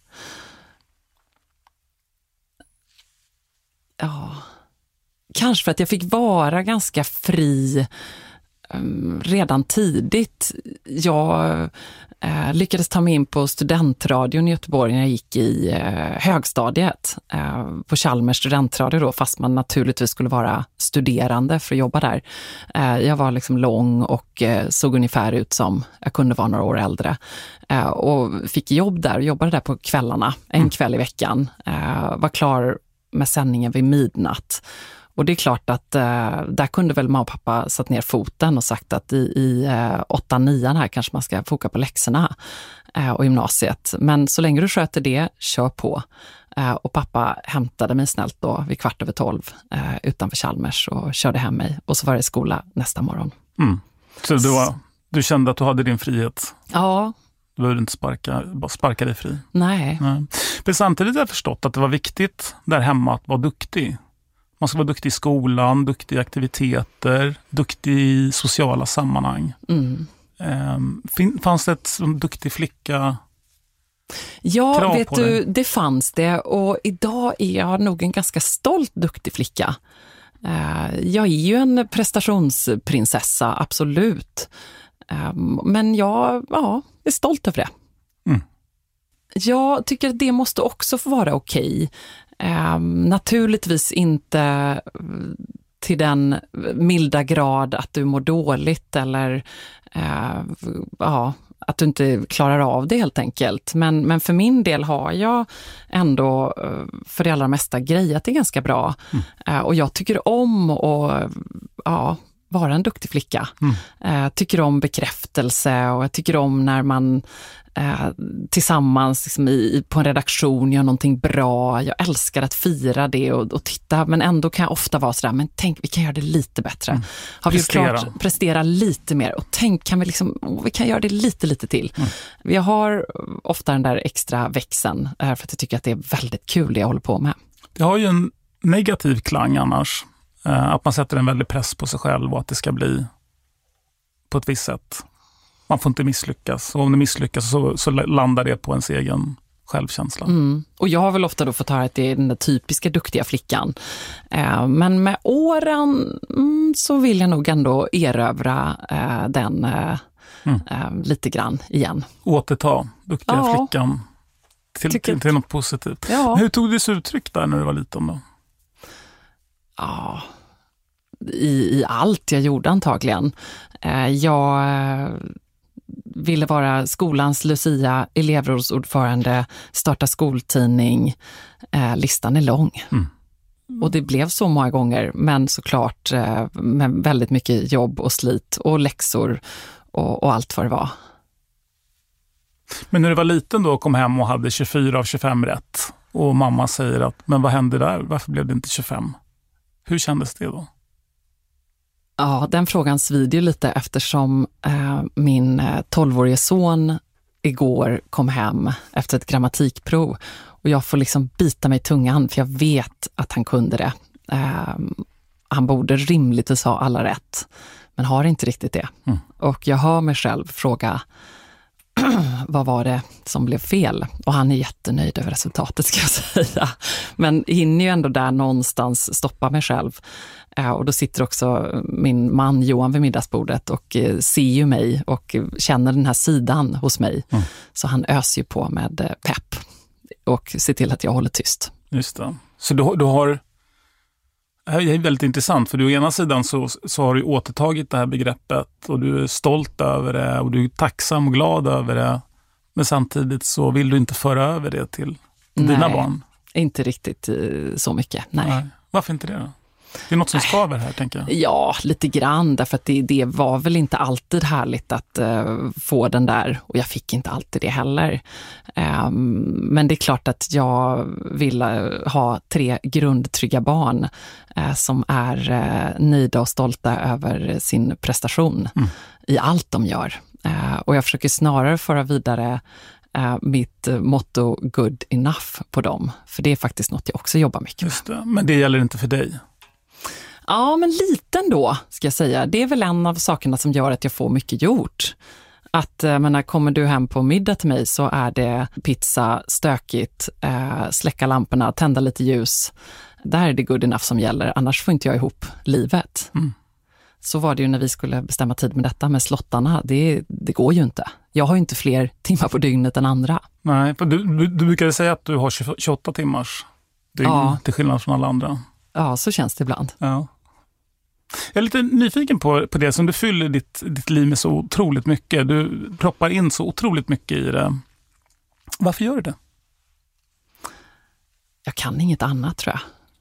Ja, kanske för att jag fick vara ganska fri um, redan tidigt. Jag uh, lyckades ta mig in på studentradion i Göteborg när jag gick i uh, högstadiet. Uh, på Chalmers studentradio då, fast man naturligtvis skulle vara studerande för att jobba där. Uh, jag var liksom lång och uh, såg ungefär ut som jag kunde vara några år äldre. Uh, och fick jobb där och jobbade där på kvällarna, en mm. kväll i veckan. Uh, var klar med sändningen vid midnatt. Och det är klart att eh, där kunde väl mamma och pappa satt ner foten och sagt att i, i eh, åtta nian här kanske man ska foka på läxorna eh, och gymnasiet. Men så länge du sköter det, kör på. Eh, och pappa hämtade mig snällt då vid kvart över tolv eh, utanför Chalmers och körde hem mig. Och så var det i skola nästa morgon. Mm. Så du, var, du kände att du hade din frihet? Ja. Du behövde inte sparka, bara sparka dig fri? Nej. Nej. Men samtidigt har jag förstått att det var viktigt där hemma att vara duktig. Man ska vara duktig i skolan, duktig i aktiviteter, duktig i sociala sammanhang. Mm. Um, fanns det ett som duktig flicka? Ja, vet du, det fanns det. Och idag är jag nog en ganska stolt duktig flicka. Uh, jag är ju en prestationsprinsessa, absolut. Um, men jag ja, är stolt över det. Mm. Jag tycker att det måste också få vara okej. Um, naturligtvis inte till den milda grad att du mår dåligt eller uh, ja, att du inte klarar av det helt enkelt. Men, men för min del har jag ändå uh, för det allra mesta grejat det ganska bra. Mm. Uh, och jag tycker om att ja, vara en duktig flicka. Mm. Uh, tycker om bekräftelse och jag tycker om när man Eh, tillsammans liksom i, på en redaktion gör någonting bra. Jag älskar att fira det och, och titta, men ändå kan jag ofta vara sådär, men tänk, vi kan göra det lite bättre. Mm. Har vi prestera. klart prestera lite mer och tänk, kan vi liksom, oh, vi kan göra det lite, lite till. Mm. Jag har ofta den där extra växeln eh, för att jag tycker att det är väldigt kul det jag håller på med. Det har ju en negativ klang annars. Eh, att man sätter en väldig press på sig själv och att det ska bli på ett visst sätt. Man får inte misslyckas. Och om det misslyckas så, så landar det på ens egen självkänsla. Mm. Och jag har väl ofta då fått höra att det är den där typiska duktiga flickan. Eh, men med åren mm, så vill jag nog ändå erövra eh, den eh, mm. eh, lite grann igen. Återta duktiga ja. flickan. till, till, till något positivt. Ja. Hur tog det sig uttryck där när du var liten då? Ja, i, i allt jag gjorde antagligen. Eh, jag eh, ville vara skolans Lucia, elevrådsordförande, starta skoltidning. Eh, listan är lång. Mm. Och det blev så många gånger, men såklart eh, med väldigt mycket jobb och slit och läxor och, och allt vad det var. Men när du var liten då och kom hem och hade tjugofyra av tjugofem rätt och mamma säger att, men vad hände där? Varför blev det inte tjugofem? Hur kändes det då? Ja, den frågan svider ju lite eftersom eh, min eh, tolvårige son igår kom hem efter ett grammatikprov och jag får liksom bita mig i tungan för jag vet att han kunde det. Eh, han borde rimligtvis ha alla rätt, men har inte riktigt det. Mm. Och jag hör mig själv fråga vad var det som blev fel? Och han är jättenöjd över resultatet, ska jag säga. Men hinner ju ändå där någonstans stoppa mig själv. Eh, och då sitter också min man Johan vid middagsbordet och eh, ser ju mig och känner den här sidan hos mig. Mm. Så han öser ju på med eh, pepp och ser till att jag håller tyst. Just det. Så du, du har... Det är väldigt intressant, för du å ena sidan så, så har du återtagit det här begreppet och du är stolt över det och du är tacksam och glad över det. Men samtidigt så vill du inte föra över det till, till dina barn. Inte riktigt uh, så mycket, nej. nej. Varför inte det då? Det är något som skaver här, tänker jag. Ja, lite grann, därför att det, det var väl inte alltid härligt att uh, få den där, och jag fick inte alltid det heller. Um, men det är klart att jag vill uh, ha tre grundtrygga barn uh, som är uh, nöjda och stolta över sin prestation mm. i allt de gör. Uh, och jag försöker snarare föra vidare uh, mitt uh, motto good enough på dem, för det är faktiskt något jag också jobbar mycket med. Just det, men det gäller inte för dig? Ja, men liten då, ska jag säga. Det är väl en av sakerna som gör att jag får mycket gjort. Att, jag menar, kommer du hem på middag till mig så är det pizza, stökigt, eh, släcka lamporna, tända lite ljus. Där är det good enough som gäller, annars får inte jag ihop livet. Mm. Så var det ju när vi skulle bestämma tid med detta med slottarna. Det, det går ju inte. Jag har ju inte fler timmar på dygnet än andra. Nej, du, du, du brukade säga att du har tjugoåtta timmars dygn, ja. Till skillnad från alla andra. Ja, så känns det ibland. Ja. Jag är lite nyfiken på, på det som du fyller ditt, ditt liv med så otroligt mycket. Du proppar in så otroligt mycket i det. Varför gör du det? Jag kan inget annat, tror jag.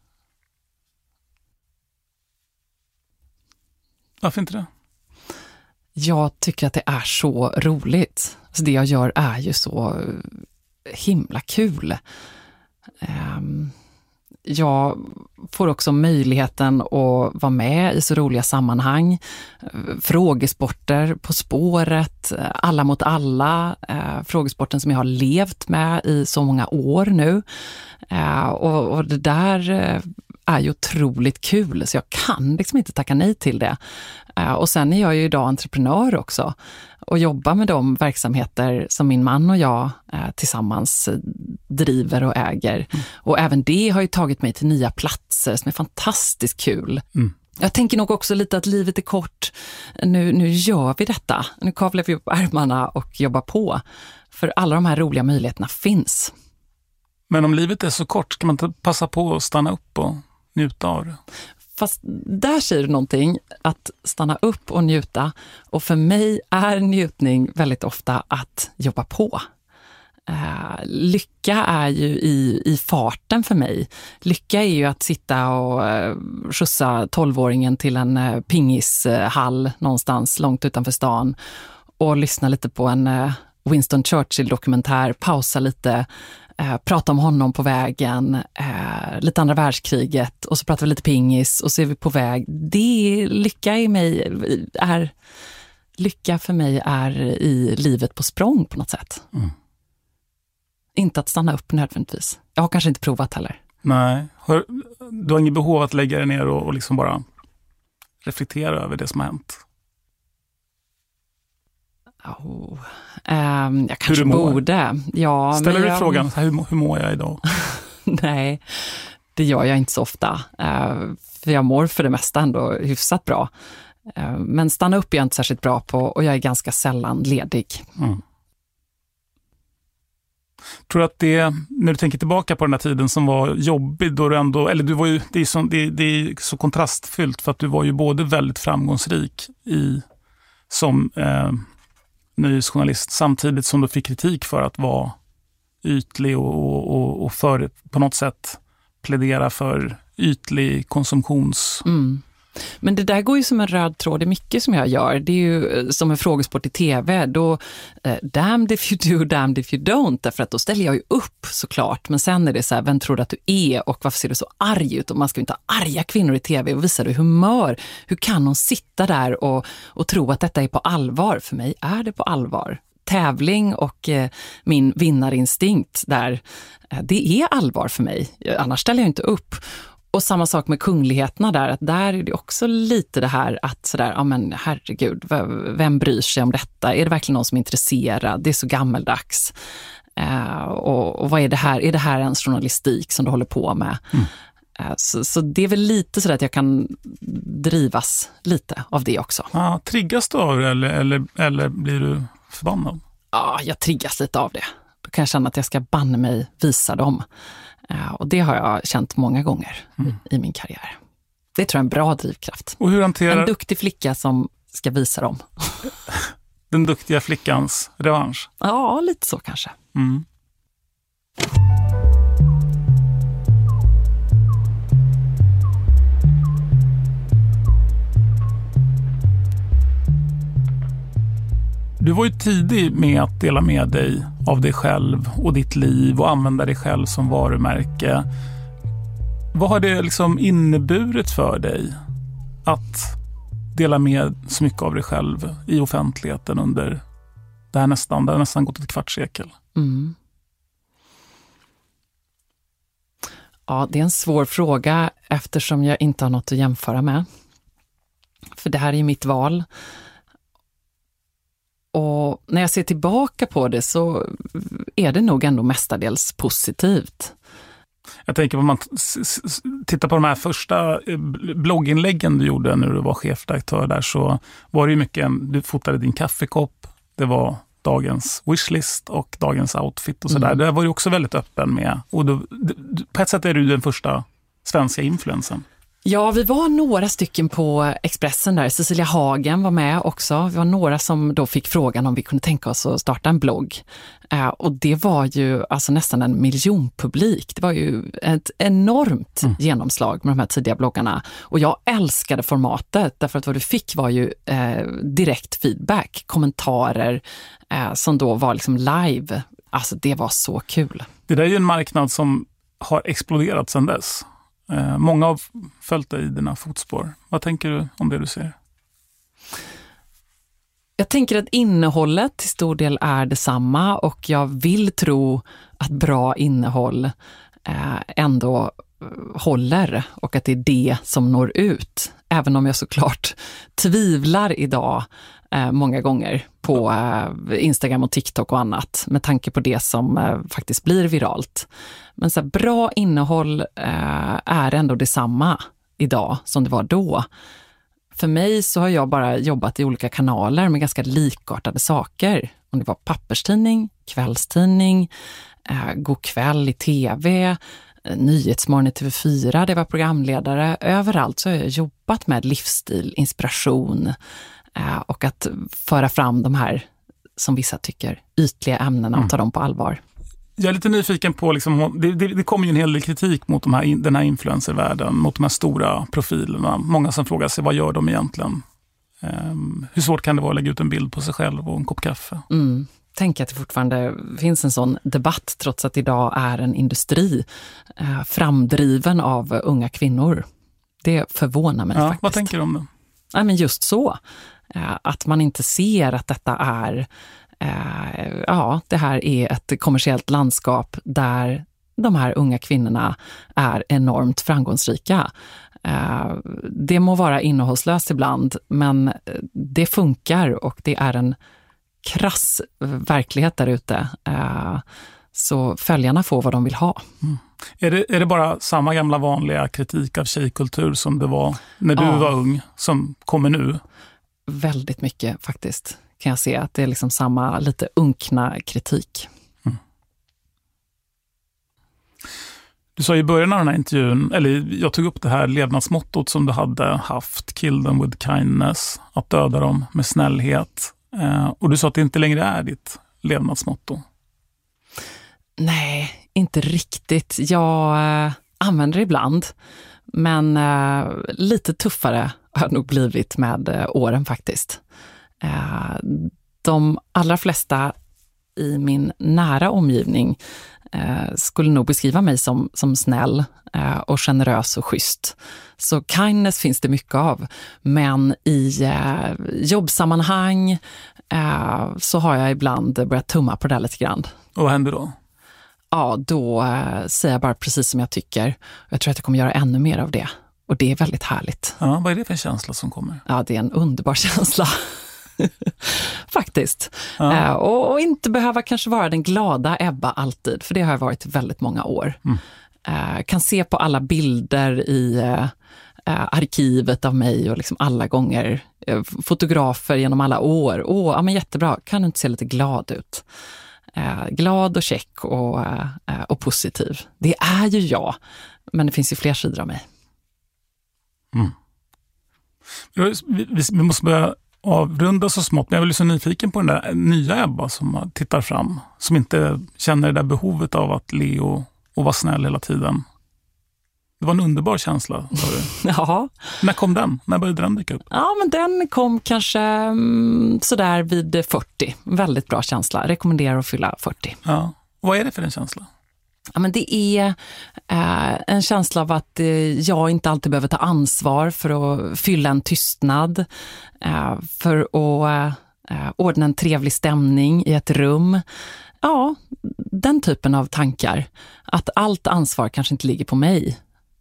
Varför inte det? Jag tycker att det är så roligt. Alltså det jag gör är ju så himla kul. Um, jag får också möjligheten att vara med i så roliga sammanhang. Frågesporter, På spåret, Alla mot alla. Eh, frågesporten som jag har levt med i så många år nu. Eh, och, och det där är ju otroligt kul, så jag kan liksom inte tacka nej till det. Eh, och sen är jag ju idag entreprenör också och jobbar med de verksamheter som min man och jag eh, tillsammans driver och äger. Mm. Och även det har ju tagit mig till nya platser som är fantastiskt kul. Mm. Jag tänker nog också lite att livet är kort. Nu, nu gör vi detta. Nu kavlar vi upp ärmarna och jobbar på. För alla de här roliga möjligheterna finns. Men om livet är så kort, kan man inte passa på att stanna upp och njuta av det? Fast där säger du någonting, att stanna upp och njuta. Och för mig är njutning väldigt ofta att jobba på. Uh, lycka är ju i, i farten för mig. Lycka är ju att sitta och uh, skjutsa tolvåringen till en uh, pingishall någonstans långt utanför stan och lyssna lite på en uh, Winston Churchill-dokumentär, pausa lite, uh, prata om honom på vägen, uh, lite andra världskriget, och så pratar vi lite pingis och så är vi på väg. Det lycka i mig är lycka för mig är i livet på språng på något sätt. Mm. Inte att stanna upp nödvändigtvis. Jag har kanske inte provat heller. Nej. Du har inget behov att lägga dig ner och, och liksom bara reflektera över det som har hänt? Oh. Um, jag kanske borde. Ja, Ställer men du jag... frågan, hur, hur mår jag idag? Nej, det gör jag inte så ofta. Uh, för jag mår för det mesta ändå hyfsat bra. Uh, men stanna upp är jag inte särskilt bra på och jag är ganska sällan ledig. Mm. Tror du att det, när du tänker tillbaka på den här tiden som var jobbig, då du ändå, eller du var ju, det är, så, det, det är så kontrastfyllt för att du var ju både väldigt framgångsrik i, som eh, nyhetsjournalist samtidigt som du fick kritik för att vara ytlig och, och, och för, på något sätt plädera för ytlig konsumtions... Mm. Men det där går ju som en röd tråd i mycket som jag gör. Det är ju som en frågesport i tv. Då, eh, damned if you do, damned if you don't. Därför att då ställer jag ju upp såklart. Men sen är det så här, vem tror du att du är? Och varför ser du så arg ut? Och man ska ju inte ha arga kvinnor i tv och visa dig humör. Hur kan hon sitta där och, och tro att detta är på allvar? För mig är det på allvar. Tävling och eh, min vinnarinstinkt där, eh, det är allvar för mig. Annars ställer jag inte upp. Och samma sak med kungligheterna där, att där är det också lite det här att sådär, ja men herregud, vem bryr sig om detta? Är det verkligen någon som är intresserad? Det är så gammeldags. Uh, och, och vad är det här? Är det här en journalistik som du håller på med? Mm. Uh, så, så det är väl lite så att jag kan drivas lite av det också. Ja, triggas du av det eller, eller, eller blir du förbannad? Ja, jag triggas lite av det. Då kan jag känna att jag ska banne mig visa dem. Uh, och det har jag känt många gånger mm. i, i min karriär. Det tror jag är en bra drivkraft. Och hur hanterar... En duktig flicka som ska visa dem. Den duktiga flickans revansch? Ja, lite så kanske. Mm. Du var ju tidig med att dela med dig av dig själv och ditt liv och använda dig själv som varumärke. Vad har det liksom inneburit för dig att dela med så mycket av dig själv i offentligheten under det här nästan, det har nästan gått ett kvartssekel? Mm. Ja, det är en svår fråga eftersom jag inte har något att jämföra med. För det här är ju mitt val. Och när jag ser tillbaka på det så är det nog ändå mestadels positivt. Jag tänker på om man tittar på de här första blogginläggen du gjorde när du var chefredaktör där, så var det ju mycket, du fotade din kaffekopp, det var dagens wishlist och dagens outfit och sådär. Mm. Det var ju också väldigt öppen med. Och då, på ett sätt är du den första svenska influensen. Ja, vi var några stycken på Expressen där. Cecilia Hagen var med också. Vi var några som då fick frågan om vi kunde tänka oss att starta en blogg. Eh, och det var ju alltså nästan en miljonpublik. Det var ju ett enormt mm. genomslag med de här tidiga bloggarna. Och jag älskade formatet därför att vad du fick var ju eh, direkt feedback, kommentarer eh, som då var liksom live. Alltså det var så kul. Det där är ju en marknad som har exploderat sedan dess. Eh, många har följt dig i dina fotspår. Vad tänker du om det du ser? Jag tänker att innehållet till stor del är detsamma och jag vill tro att bra innehåll eh, ändå håller och att det är det som når ut. Även om jag såklart tvivlar idag eh, många gånger på eh, Instagram och TikTok och annat med tanke på det som eh, faktiskt blir viralt. Men så här, bra innehåll eh, är ändå detsamma idag som det var då. För mig så har jag bara jobbat i olika kanaler med ganska likartade saker. Om det var papperstidning, kvällstidning, eh, God kväll i tv, eh, Nyhetsmorgon i T V fyra, det var programledare. Överallt så har jag jobbat med livsstil, inspiration eh, och att föra fram de här, som vissa tycker, ytliga ämnena och ta dem på allvar. Jag är lite nyfiken på, liksom, det, det, det kommer ju en hel del kritik mot de här, den här influencervärlden, mot de här stora profilerna. Många som frågar sig, vad gör de egentligen? Um, hur svårt kan det vara att lägga ut en bild på sig själv och en kopp kaffe? Mm. Tänk att det fortfarande finns en sån debatt trots att idag är en industri eh, framdriven av unga kvinnor. Det förvånar mig ja, faktiskt. Vad tänker du om det? Ja, men just så. Eh, att man inte ser att detta är Uh, ja, det här är ett kommersiellt landskap där de här unga kvinnorna är enormt framgångsrika. Uh, det må vara innehållslöst ibland, men det funkar och det är en krass verklighet där ute. Uh, så följarna får vad de vill ha. Mm. Är det, är det bara samma gamla vanliga kritik av tjejkultur som det var när du ja. var ung som kommer nu? Väldigt mycket faktiskt. Kan jag se att det är liksom samma lite unkna kritik. Mm. Du sa i början av den här intervjun, eller jag tog upp det här levnadsmottot som du hade haft, kill them with kindness, att döda dem med snällhet. Eh, och du sa att det inte längre är ditt levnadsmotto. Nej, inte riktigt. Jag eh, använder det ibland, men eh, lite tuffare har jag nog blivit med eh, åren faktiskt. Eh, de allra flesta i min nära omgivning eh, skulle nog beskriva mig som, som snäll eh, och generös och schysst. Så kindness finns det mycket av. Men i eh, jobbsammanhang eh, så har jag ibland börjat tumma på det lite grann. Och vad händer då? Ja, då eh, säger jag bara precis som jag tycker. Jag tror att jag kommer göra ännu mer av det. Och det är väldigt härligt. Ja, vad är det för känsla som kommer? Ja, det är en underbar känsla. Faktiskt. Ja. Eh, och, och inte behöva kanske vara den glada Ebba alltid. För det har jag varit väldigt många år. Mm. Eh, kan se på alla bilder i eh, arkivet av mig och liksom alla gånger eh, fotografer genom alla år. Åh, ja men jättebra. Kan du inte se lite glad ut? Eh, glad och check och, eh, och positiv. Det är ju jag. Men det finns ju fler sidor av mig. Mm. Vi, vi, vi måste börja avrunda så smått. Men jag är så nyfiken på den där nya Ebba som tittar fram. Som inte känner det där behovet av att le och, och vara snäll hela tiden. Det var en underbar känsla. Ja. När kom den? När började den dyka upp? Ja, men den kom kanske mm, sådär vid fyrtio. Väldigt bra känsla. Rekommenderar att fylla fyrtio. Ja. Vad är det för en känsla? Ja, men det är eh, en känsla av att eh, jag inte alltid behöver ta ansvar för att fylla en tystnad. Eh, för att eh, ordna en trevlig stämning i ett rum. Ja, den typen av tankar. Att allt ansvar kanske inte ligger på mig.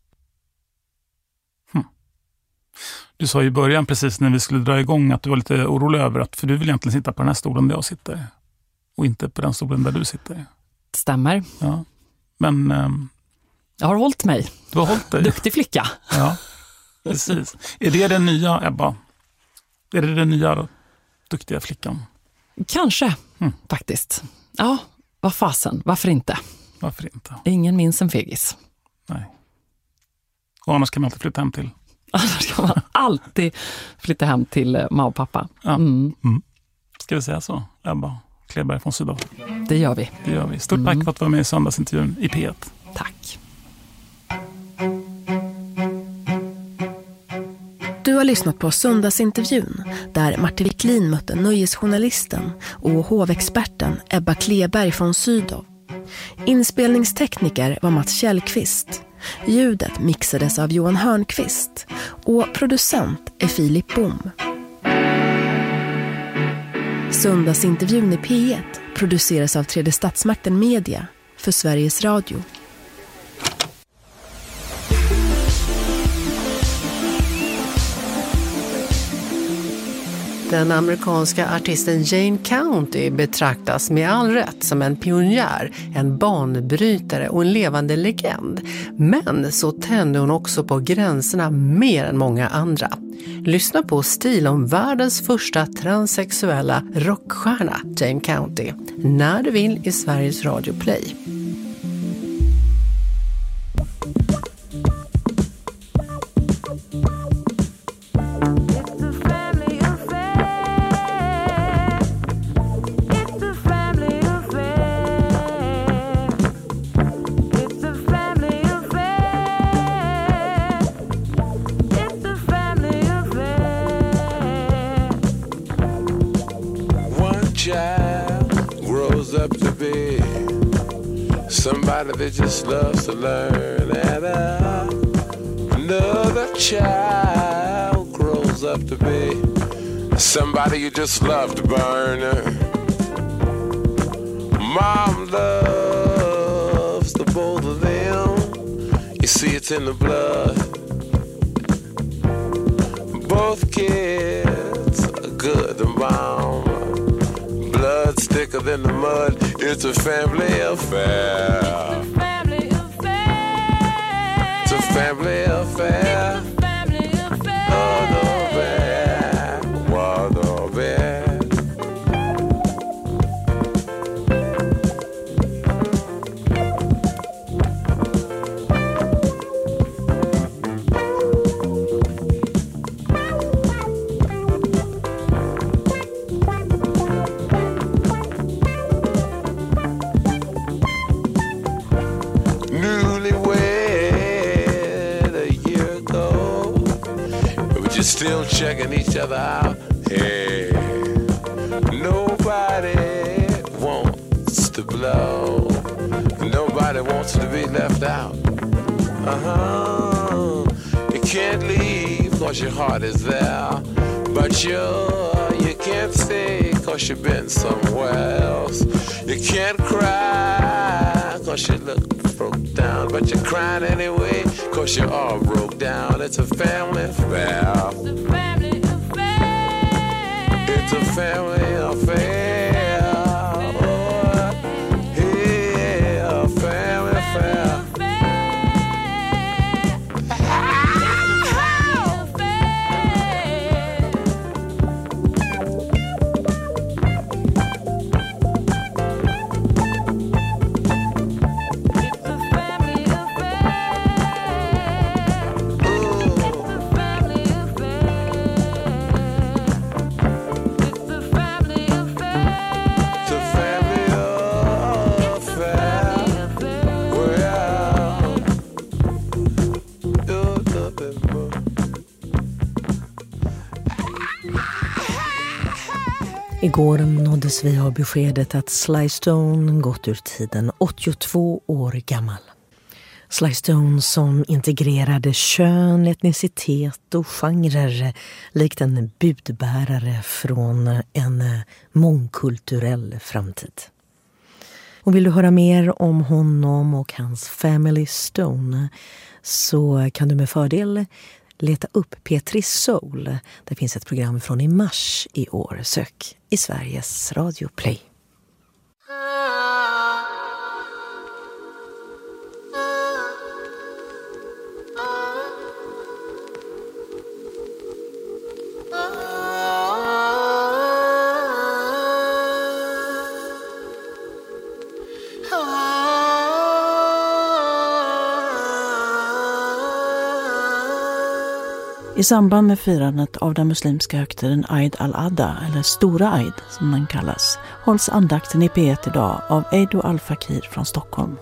Du sa i början precis när vi skulle dra igång att du var lite orolig över att, för du vill egentligen sitta på den här stolen där jag sitter och inte på den stolen där du sitter. Det stämmer. Ja. Men ähm, jag har hållit mig. Du har hållit dig. Duktig flicka. Ja, precis. Är det den nya Ebba? Är det den nya duktiga flickan? Kanske, mm. faktiskt. Ja, vad fasen. Varför inte? Varför inte? Ingen minns en fegis. Nej. Och annars kan man alltid flytta hem till Annars kan man alltid flytta hem till mamma och pappa. Ja. Mm. Mm. Ska vi säga så? Ebba Kleberg från Sydafrika. Det gör vi. Det gör vi. Stort mm. tack för att du var med i söndagsintervjun i P ett. Tack. Du har lyssnat på söndagsintervjun där Martin Wiklin mötte nöjesjournalisten och hovexperten Ebba Kleberg från Sydow. Inspelningstekniker var Mats Källqvist. Ljudet mixades av Johan Hörnqvist och producent är Filip Bom. Söndagsintervjun i P ett produceras av Tredje Statsmakten Media för Sveriges Radio. Den amerikanska artisten Jane County betraktas med all rätt som en pionjär, en banbrytare och en levande legend. Men så tände hon också på gränserna mer än många andra. Lyssna på stil om världens första transsexuella rockstjärna Jane County när du vill i Sveriges Radio Play. Somebody that just loves to learn, and uh, another child grows up to be somebody you just love to burn. Mom loves the both of them. You see, it's in the blood. Both kids are good to mom. Blood's thicker than the mud. It's a family affair. It's a family affair. It's a family affair. It's a family affair. Oh, no, bad. What no, bad. still checking each other out. Hey, nobody wants to blow. Nobody wants to be left out. Uh-huh. You can't leave cause your heart is there. But you, you can't stay cause you've been somewhere else. You can't cry cause you look broke down. But you're crying anyway cause you're all broke down. It's a family affair. It's a family affair. It's a family affair. Oh, yeah, a family affair. Igår nåddes vi av beskedet att Sly Stone gått ur tiden, åttiotvå år gammal. Sly Stone som integrerade kön, etnicitet och genrer likt en budbärare från en mångkulturell framtid. Och vill du höra mer om honom och hans Family Stone så kan du med fördel leta upp P tre Soul. Det finns ett program från i mars i år. Sök i Sveriges Radio Play. I samband med firandet av den muslimska högtiden Eid al-Adha, eller Stora Eid som den kallas, hålls andakten i P ett idag av Eido Al-Fakir från Stockholm.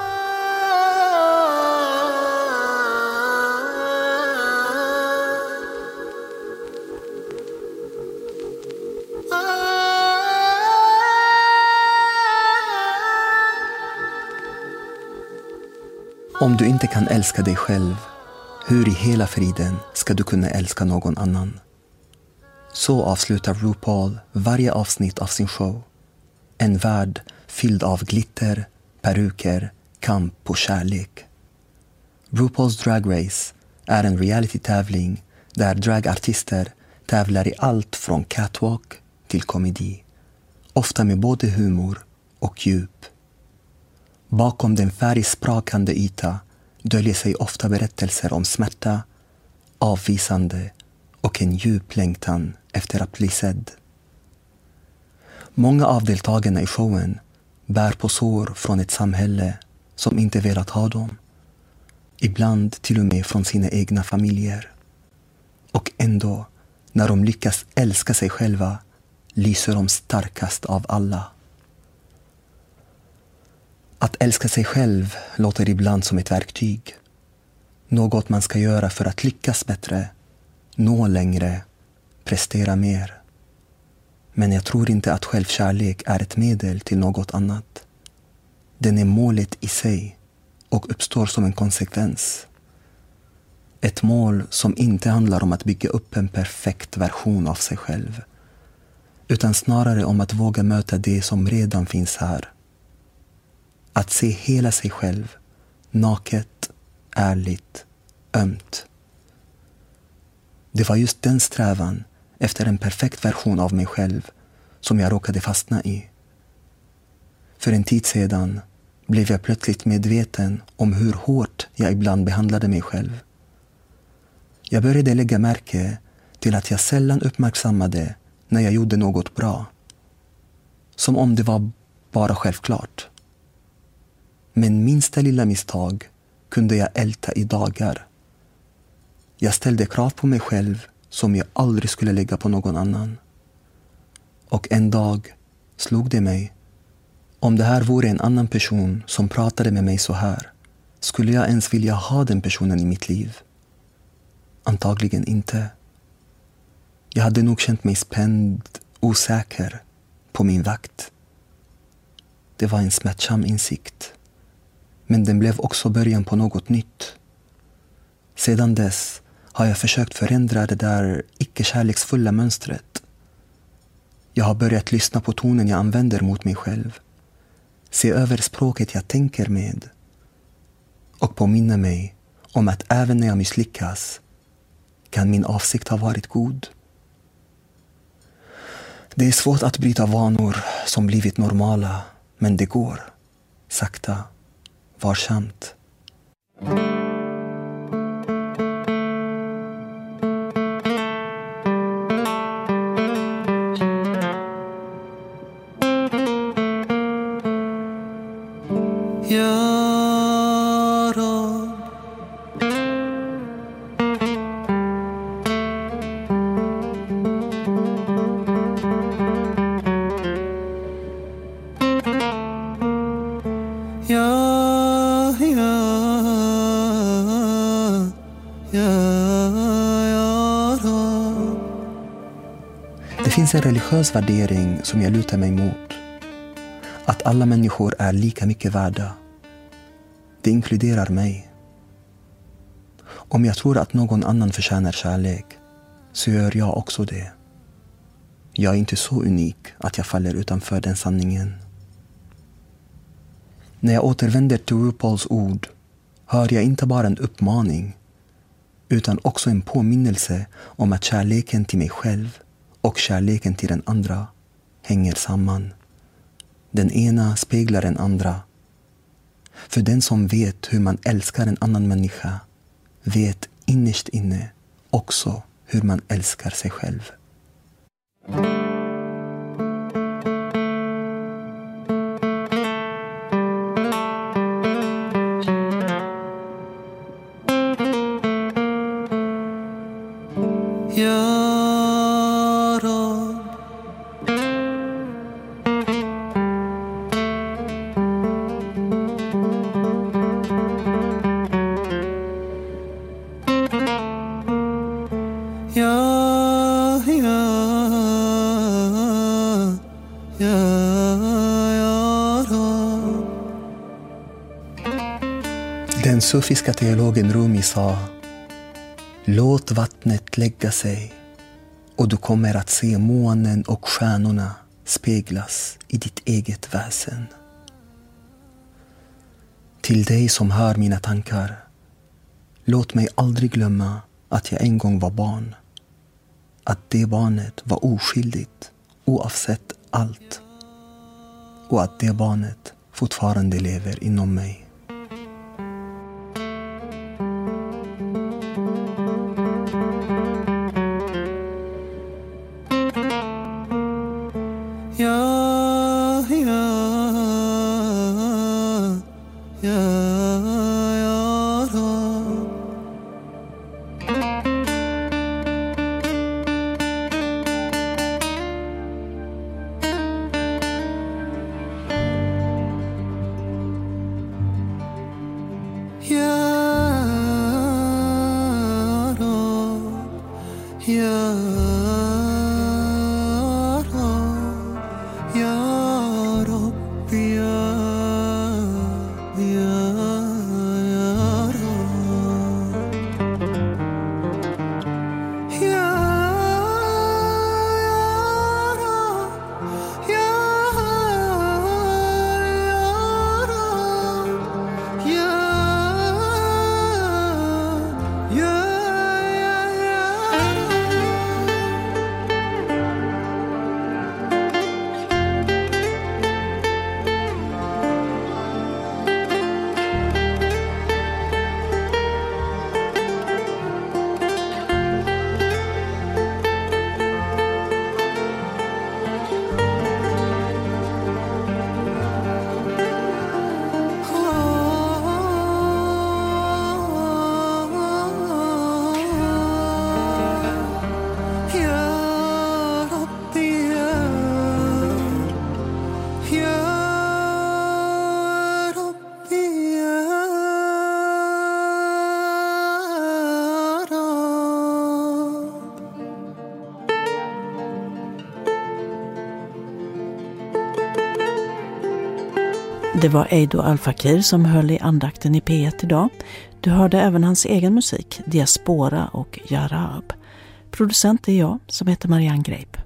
Om du inte kan älska dig själv, hur i hela friden ska du kunna älska någon annan? Så avslutar RuPaul varje avsnitt av sin show. En värld fylld av glitter, peruker, kamp och kärlek. RuPaul's Drag Race är en reality-tävling där dragartister tävlar i allt från catwalk till komedi. Ofta med både humor och djup. Bakom den färgsprakande yta döljer sig ofta berättelser om smärta, avvisande och en djup längtan efter att bli sedd. Många av deltagarna i showen bär på sår från ett samhälle som inte velat ha dem. Ibland till och med från sina egna familjer. Och ändå, när de lyckas älska sig själva, lyser de starkast av alla. Att älska sig själv låter ibland som ett verktyg. Något man ska göra för att lyckas bättre, nå längre, prestera mer. Men jag tror inte att självkärlek är ett medel till något annat. Den är målet i sig och uppstår som en konsekvens. Ett mål som inte handlar om att bygga upp en perfekt version av sig själv, utan snarare om att våga möta det som redan finns här. Att se hela sig själv, naket, ärligt, ömt. Det var just den strävan efter en perfekt version av mig själv som jag råkade fastna i. För en tid sedan blev jag plötsligt medveten om hur hårt jag ibland behandlade mig själv. Jag började lägga märke till att jag sällan uppmärksammade när jag gjorde något bra. Som om det var bara självklart. Men minsta lilla misstag kunde jag älta i dagar. Jag ställde krav på mig själv som jag aldrig skulle lägga på någon annan. Och en dag slog det mig. Om det här vore en annan person som pratade med mig så här, skulle jag ens vilja ha den personen i mitt liv? Antagligen inte. Jag hade nog känt mig spänd, osäker på min vakt. Det var en smärtsam insikt. Men den blev också början på något nytt. Sedan dess har jag försökt förändra det där icke-kärleksfulla mönstret. Jag har börjat lyssna på tonen jag använder mot mig själv. Se över språket jag tänker med. Och påminna mig om att även när jag misslyckas kan min avsikt ha varit god. Det är svårt att bryta vanor som blivit normala, men det går. Sakta, varsamt. Det finns en religiös värdering som jag lutar mig mot. Att alla människor är lika mycket värda. Det inkluderar mig. Om jag tror att någon annan förtjänar kärlek, så gör jag också det. Jag är inte så unik att jag faller utanför den sanningen. När jag återvänder till RuPauls ord hör jag inte bara en uppmaning, utan också en påminnelse om att kärleken till mig själv och kärleken till den andra hänger samman. Den ena speglar den andra. För den som vet hur man älskar en annan människa vet innerst inne också hur man älskar sig själv. Den sufiska teologen Rumi sa: låt vattnet lägga sig och du kommer att se månen och stjärnorna speglas i ditt eget väsen. Till dig som hör mina tankar, låt mig aldrig glömma att jag en gång var barn. Att det barnet var oskyldigt oavsett allt. Och att det barnet fortfarande lever inom mig. Det var Eido Al-Fakir som höll i andakten i P ett idag. Du hörde även hans egen musik, Diaspora och Jarab. Producent är jag som heter Marianne Greip.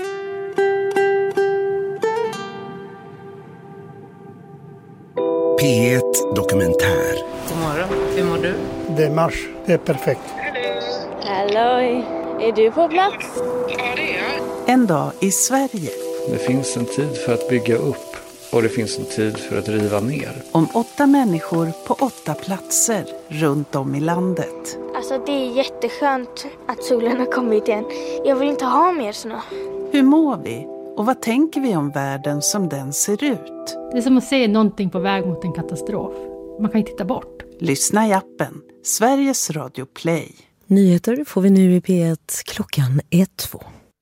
P ett Dokumentär. God morgon, hur mår du? Det är mars, det är perfekt. Hallå, är du på plats? Ja, det är jag. En dag i Sverige. Det finns en tid för att bygga upp och det finns en tid för att riva ner. Om åtta människor på åtta platser runt om i landet. Alltså det är jätteskönt att solen har kommit igen. Jag vill inte ha mer snö. Hur mår vi? Och vad tänker vi om världen som den ser ut? Det är som att se någonting på väg mot en katastrof. Man kan inte titta bort. Lyssna i appen. Sveriges Radio Play. Nyheter får vi nu i P ett klockan ett två.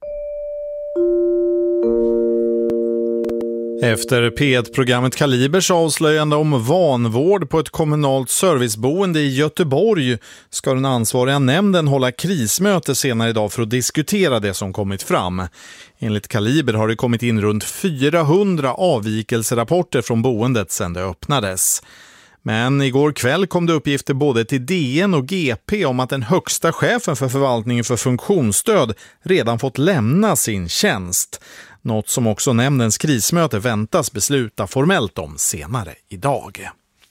Efter P ett-programmet Kalibers avslöjande om vanvård på ett kommunalt serviceboende i Göteborg ska den ansvariga nämnden hålla krismöte senare idag för att diskutera det som kommit fram. Enligt Kaliber har det kommit in runt fyrahundra avvikelserapporter från boendet sedan det öppnades. Men igår kväll kom det uppgifter både till D N och G P om att den högsta chefen för förvaltningen för funktionsstöd redan fått lämna sin tjänst. Något som också nämndens krismöte väntas besluta formellt om senare idag.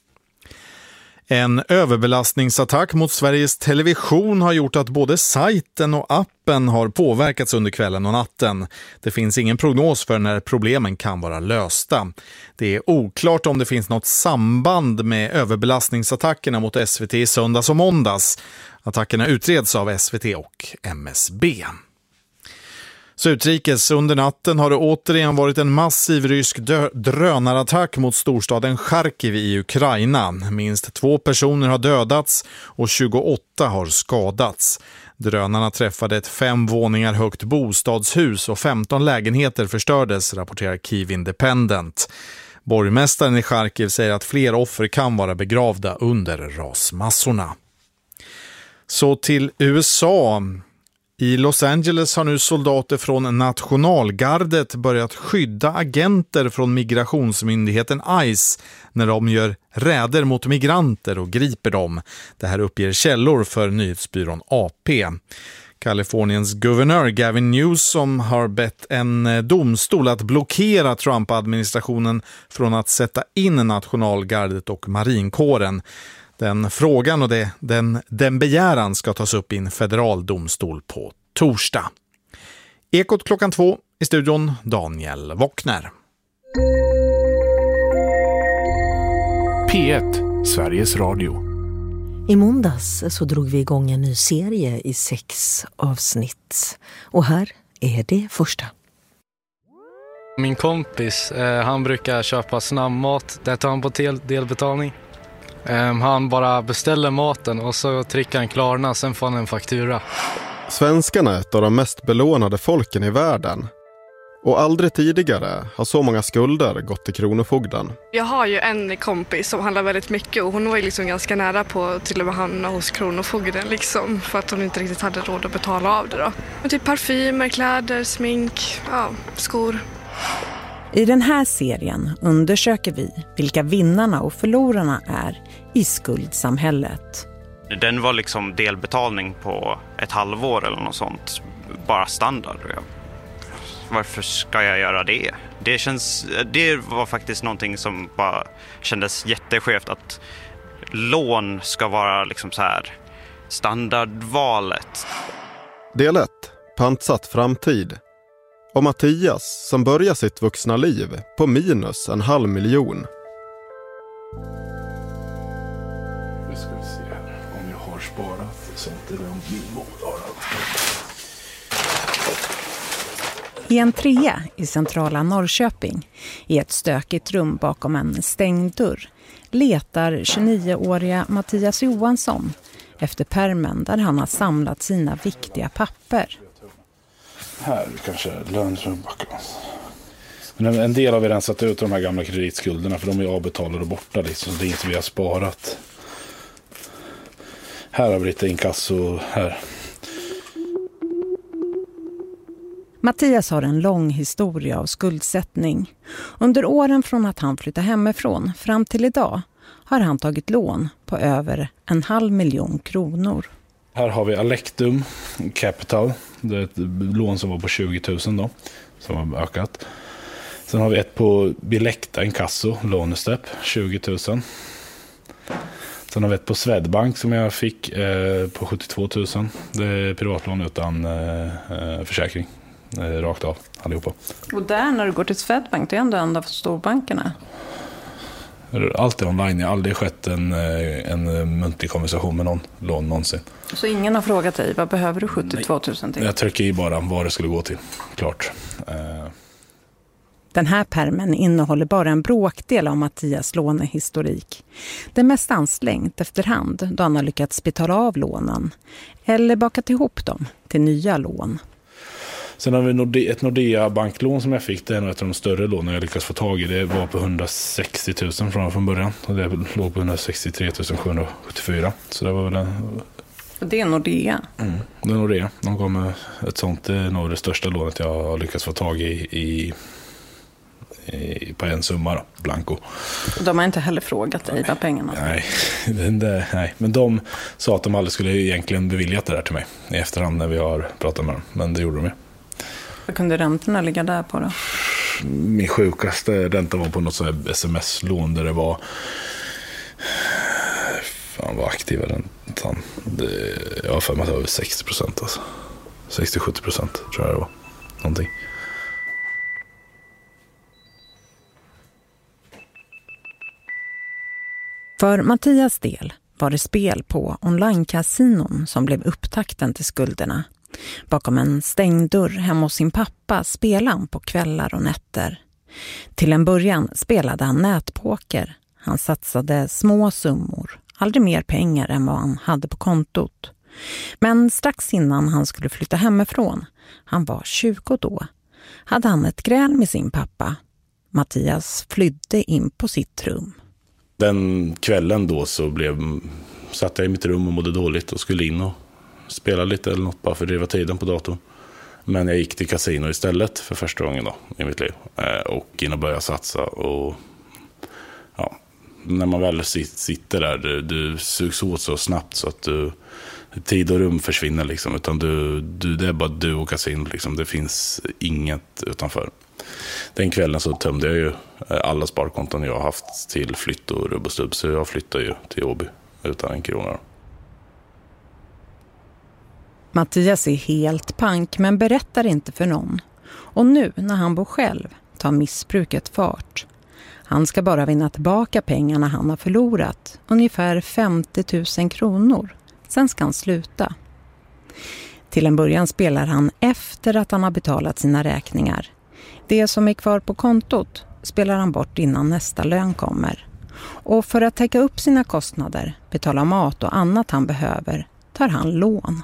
En överbelastningsattack mot Sveriges Television har gjort att både sajten och appen har påverkats under kvällen och natten. Det finns ingen prognos för när problemen kan vara lösta. Det är oklart om det finns något samband med överbelastningsattackerna mot S V T i söndags och måndags. Attackerna utreds av S V T och M S B. Så utrikes under natten har det återigen varit en massiv rysk dö- drönarattack mot storstaden Charkiv i Ukraina. Minst två personer har dödats och tjugoåtta har skadats. Drönarna träffade ett fem våningar högt bostadshus och femton lägenheter förstördes, rapporterar Kyiv Independent. Borgmästaren i Charkiv säger att fler offer kan vara begravda under rasmassorna. Så till U S A. I Los Angeles har nu soldater från nationalgardet börjat skydda agenter från migrationsmyndigheten ICE när de gör räder mot migranter och griper dem. Det här uppger källor för nyhetsbyrån A P. Kaliforniens guvernör Gavin Newsom har bett en domstol att blockera Trump-administrationen från att sätta in nationalgardet och marinkåren. Den frågan och det, den, den begäran ska tas upp i en federal domstol på torsdag. Ekot klockan två, i studion Daniel Wockner. P ett, Sveriges Radio. I måndags så drog vi igång en ny serie i sex avsnitt. Och här är det första. Min kompis, eh, han brukar köpa snabbmat. Där tar han på del- delbetalning. Um, han bara beställer maten och så trycker han Klarna, sen får han en faktura. Svenskarna är ett av de mest belånade folken i världen. Och aldrig tidigare har så många skulder gått till kronofogden. Jag har ju en kompis som handlar väldigt mycket och hon var ju liksom ganska nära på till och med hamna hos kronofogden liksom, för att hon inte riktigt hade råd att betala av det då. Men typ parfymer, kläder, smink, ja, skor. I den här serien undersöker vi vilka vinnarna och förlorarna är i skuldsamhället. Den var liksom delbetalning på ett halvår eller något sånt. Bara standard. Varför ska jag göra det? Det känns, det var faktiskt någonting som bara kändes jätteskevt, att lån ska vara liksom så här standardvalet. Del ett. Pantsatt framtid. Och Mattias som börjar sitt vuxna liv på minus en halv miljon. Nu ska vi se här om jag har sparat sånt eller om min mor har allt. I en trea i centrala Norrköping, i ett stökigt rum bakom en stängd dörr, letar tjugonioåriga Mattias Johansson efter pärmen där han har samlat sina viktiga papper. Här kanske lönsumbacken. Men en del har vi rensat ut de här gamla kreditskulderna, för de är avbetalade och borta liksom, så det är inte vi har sparat. Här har vi lite inkasso här. Mattias har en lång historia av skuldsättning. Under åren från att han flyttade hemifrån fram till idag har han tagit lån på över en halv miljon kronor. Här har vi Alectum Capital. Det är ett lån som var på tjugo tusen då, som har ökat. Sen har vi ett på Bilekta Inkasso, lånestep, tjugo tusen. Sen har vi ett på Swedbank som jag fick eh, på sjuttiotvå tusen. Det är privatlån utan eh, försäkring. Eh, rakt av, allihopa. Och där när du går till Swedbank, det är ändå en av storbankerna. Allt är online. Jag har aldrig skett en, en muntlig konversation med någon lån någonsin. Så ingen har frågat dig, vad behöver du sjuttiotvå tusen till? Jag trycker i bara vad det skulle gå till, klart. Eh. Den här permen innehåller bara en bråkdel av Mattias lånehistorik. Det är mest anslängt efterhand då han har lyckats betala av lånen eller bakat ihop dem till nya lån. Sen har vi Nordea, ett Nordea banklån som jag fick. Det är ett av de större lånen jag lyckats få tag i. Det var på hundrasextio tusen från, från början. Och det låg på hundrasextiotre tusen sjuhundrasjuttiofyra. Så det var väl en... Det är Nordea? Mm, det är Nordea. De kom med ett sånt. Det är nog det största lånet jag har lyckats få tag i, i, i på en summa då, blanco. De har inte heller frågat dig vad pengarna ska. Nej, det, nej, men de sa att de aldrig skulle egentligen beviljat det där till mig i efterhand när vi har pratat med dem. Men det gjorde de ju. Vad kunde räntorna ligga där på då? Min sjukaste ränta var på något sånt här sms-lån där det var... Fan vad aktiva räntan. Det, jag har för mig att det var över sextio procent alltså. sextio till sjuttio procent tror jag det var. Någonting. För Mattias del var det spel på online-kasinon som blev upptakten till skulderna. Bakom en stängd dörr hemma hos sin pappa spelade han på kvällar och nätter. Till en början spelade han nätpoker. Han satsade små summor, aldrig mer pengar än vad han hade på kontot. Men strax innan han skulle flytta hemifrån, han var tjugo då, hade han ett gräl med sin pappa. Mattias flydde in på sitt rum. Den kvällen då så blev, satt jag i mitt rum och mådde dåligt och skulle in och spela lite eller något bara för att driva tiden på datorn. Men jag gick till kasino istället för första gången då i mitt liv. Och in och började satsa. Och ja, när man väl sitter där, du, du sugs åt så snabbt så att du, tid och rum försvinner liksom. Utan du, du, det är bara du och kasino liksom. Det finns inget utanför. Den kvällen så tömde jag ju alla sparkonton jag har haft till flytt och rubb och stubb. Så jag flyttade ju till Åby utan en krona. Mattias är helt pank men berättar inte för någon. Och nu när han bor själv tar missbruket fart. Han ska bara vinna tillbaka pengarna han har förlorat, ungefär femtio tusen kronor. Sen ska han sluta. Till en början spelar han efter att han har betalat sina räkningar. Det som är kvar på kontot spelar han bort innan nästa lön kommer. Och för att täcka upp sina kostnader, betala mat och annat han behöver, tar han lån.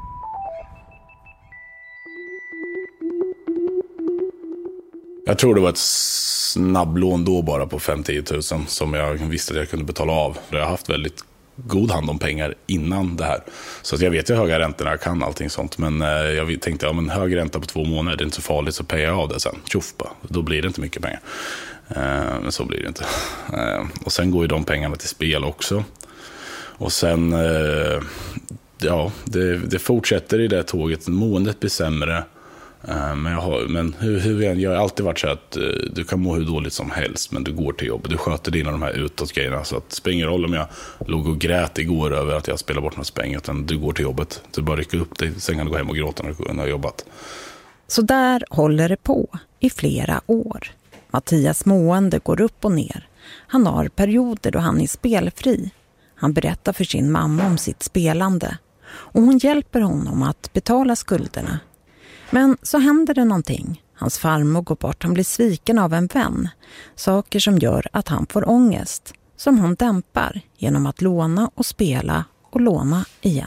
Jag tror det var ett snabblån då bara på fem till tio tusen som jag visste att jag kunde betala av. Jag har haft väldigt god hand om pengar innan det här. Så att jag vet ju höga räntorna, jag kan allting sånt. Men eh, jag tänkte, ja men hög ränta på två månader, det är inte så farligt, så payar jag av det sen. Tjoff bara, då blir det inte mycket pengar. Eh, men så blir det inte. Eh, och sen går ju de pengarna till spel också. Och sen, eh, ja, det, det fortsätter i det tåget. Måendet blir sämre. Men, jag har, men hur, hur jag, jag har alltid varit så att uh, du kan må hur dåligt som helst, men du går till jobb. Du sköter dina de här utåtgrejerna. Så att det spelar ingen roll om jag låg och grät igår över att jag spelar bort några spängar. Utan du går till jobbet. Du bara rycker upp dig. Sen kan du gå hem och gråta när du har jobbat. Så där håller det på i flera år. Mattias mående går upp och ner. Han har perioder då han är spelfri. Han berättar för sin mamma om sitt spelande. Och hon hjälper honom att betala skulderna. Men så händer det någonting. Hans farmor går bort, han blir sviken av en vän. Saker som gör att han får ångest. Som han dämpar genom att låna och spela och låna igen.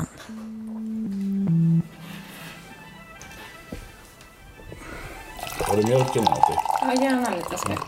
Har du mjölken med alltid? Ja, gärna lite smäck.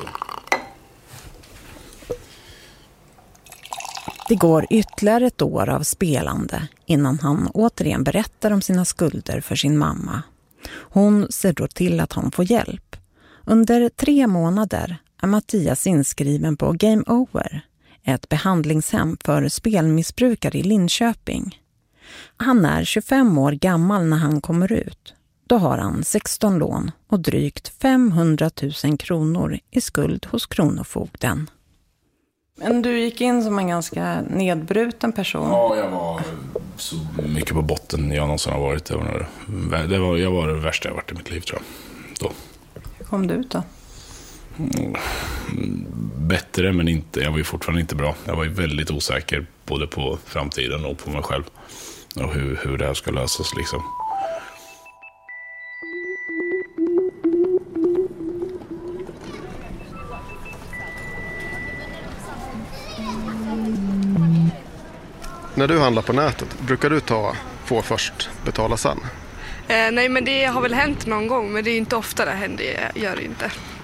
Det går ytterligare ett år av spelande innan han återigen berättar om sina skulder för sin mamma. Hon ser då till att hon får hjälp. Under tre månader är Mattias inskriven på Game Over, ett behandlingshem för spelmissbrukare i Linköping. Han är tjugofem år gammal när han kommer ut. Då har han sexton lån och drygt femhundratusen kronor i skuld hos Kronofogden. Men du gick in som en ganska nedbruten person. Ja, jag var så mycket på botten jag någonsin har varit. Det var, det var, jag var det värsta jag varit i mitt liv, tror jag. Då. Hur kom du ut då? Mm, bättre, men inte. Jag var ju fortfarande inte bra. Jag var ju väldigt osäker både på framtiden och på mig själv. Och hur, hur det här ska lösas liksom. När du handlar på nätet, brukar du ta få först, betala sen? Eh, nej, men det har väl hänt någon gång, men det är inte ofta det händer, jag gör det inte.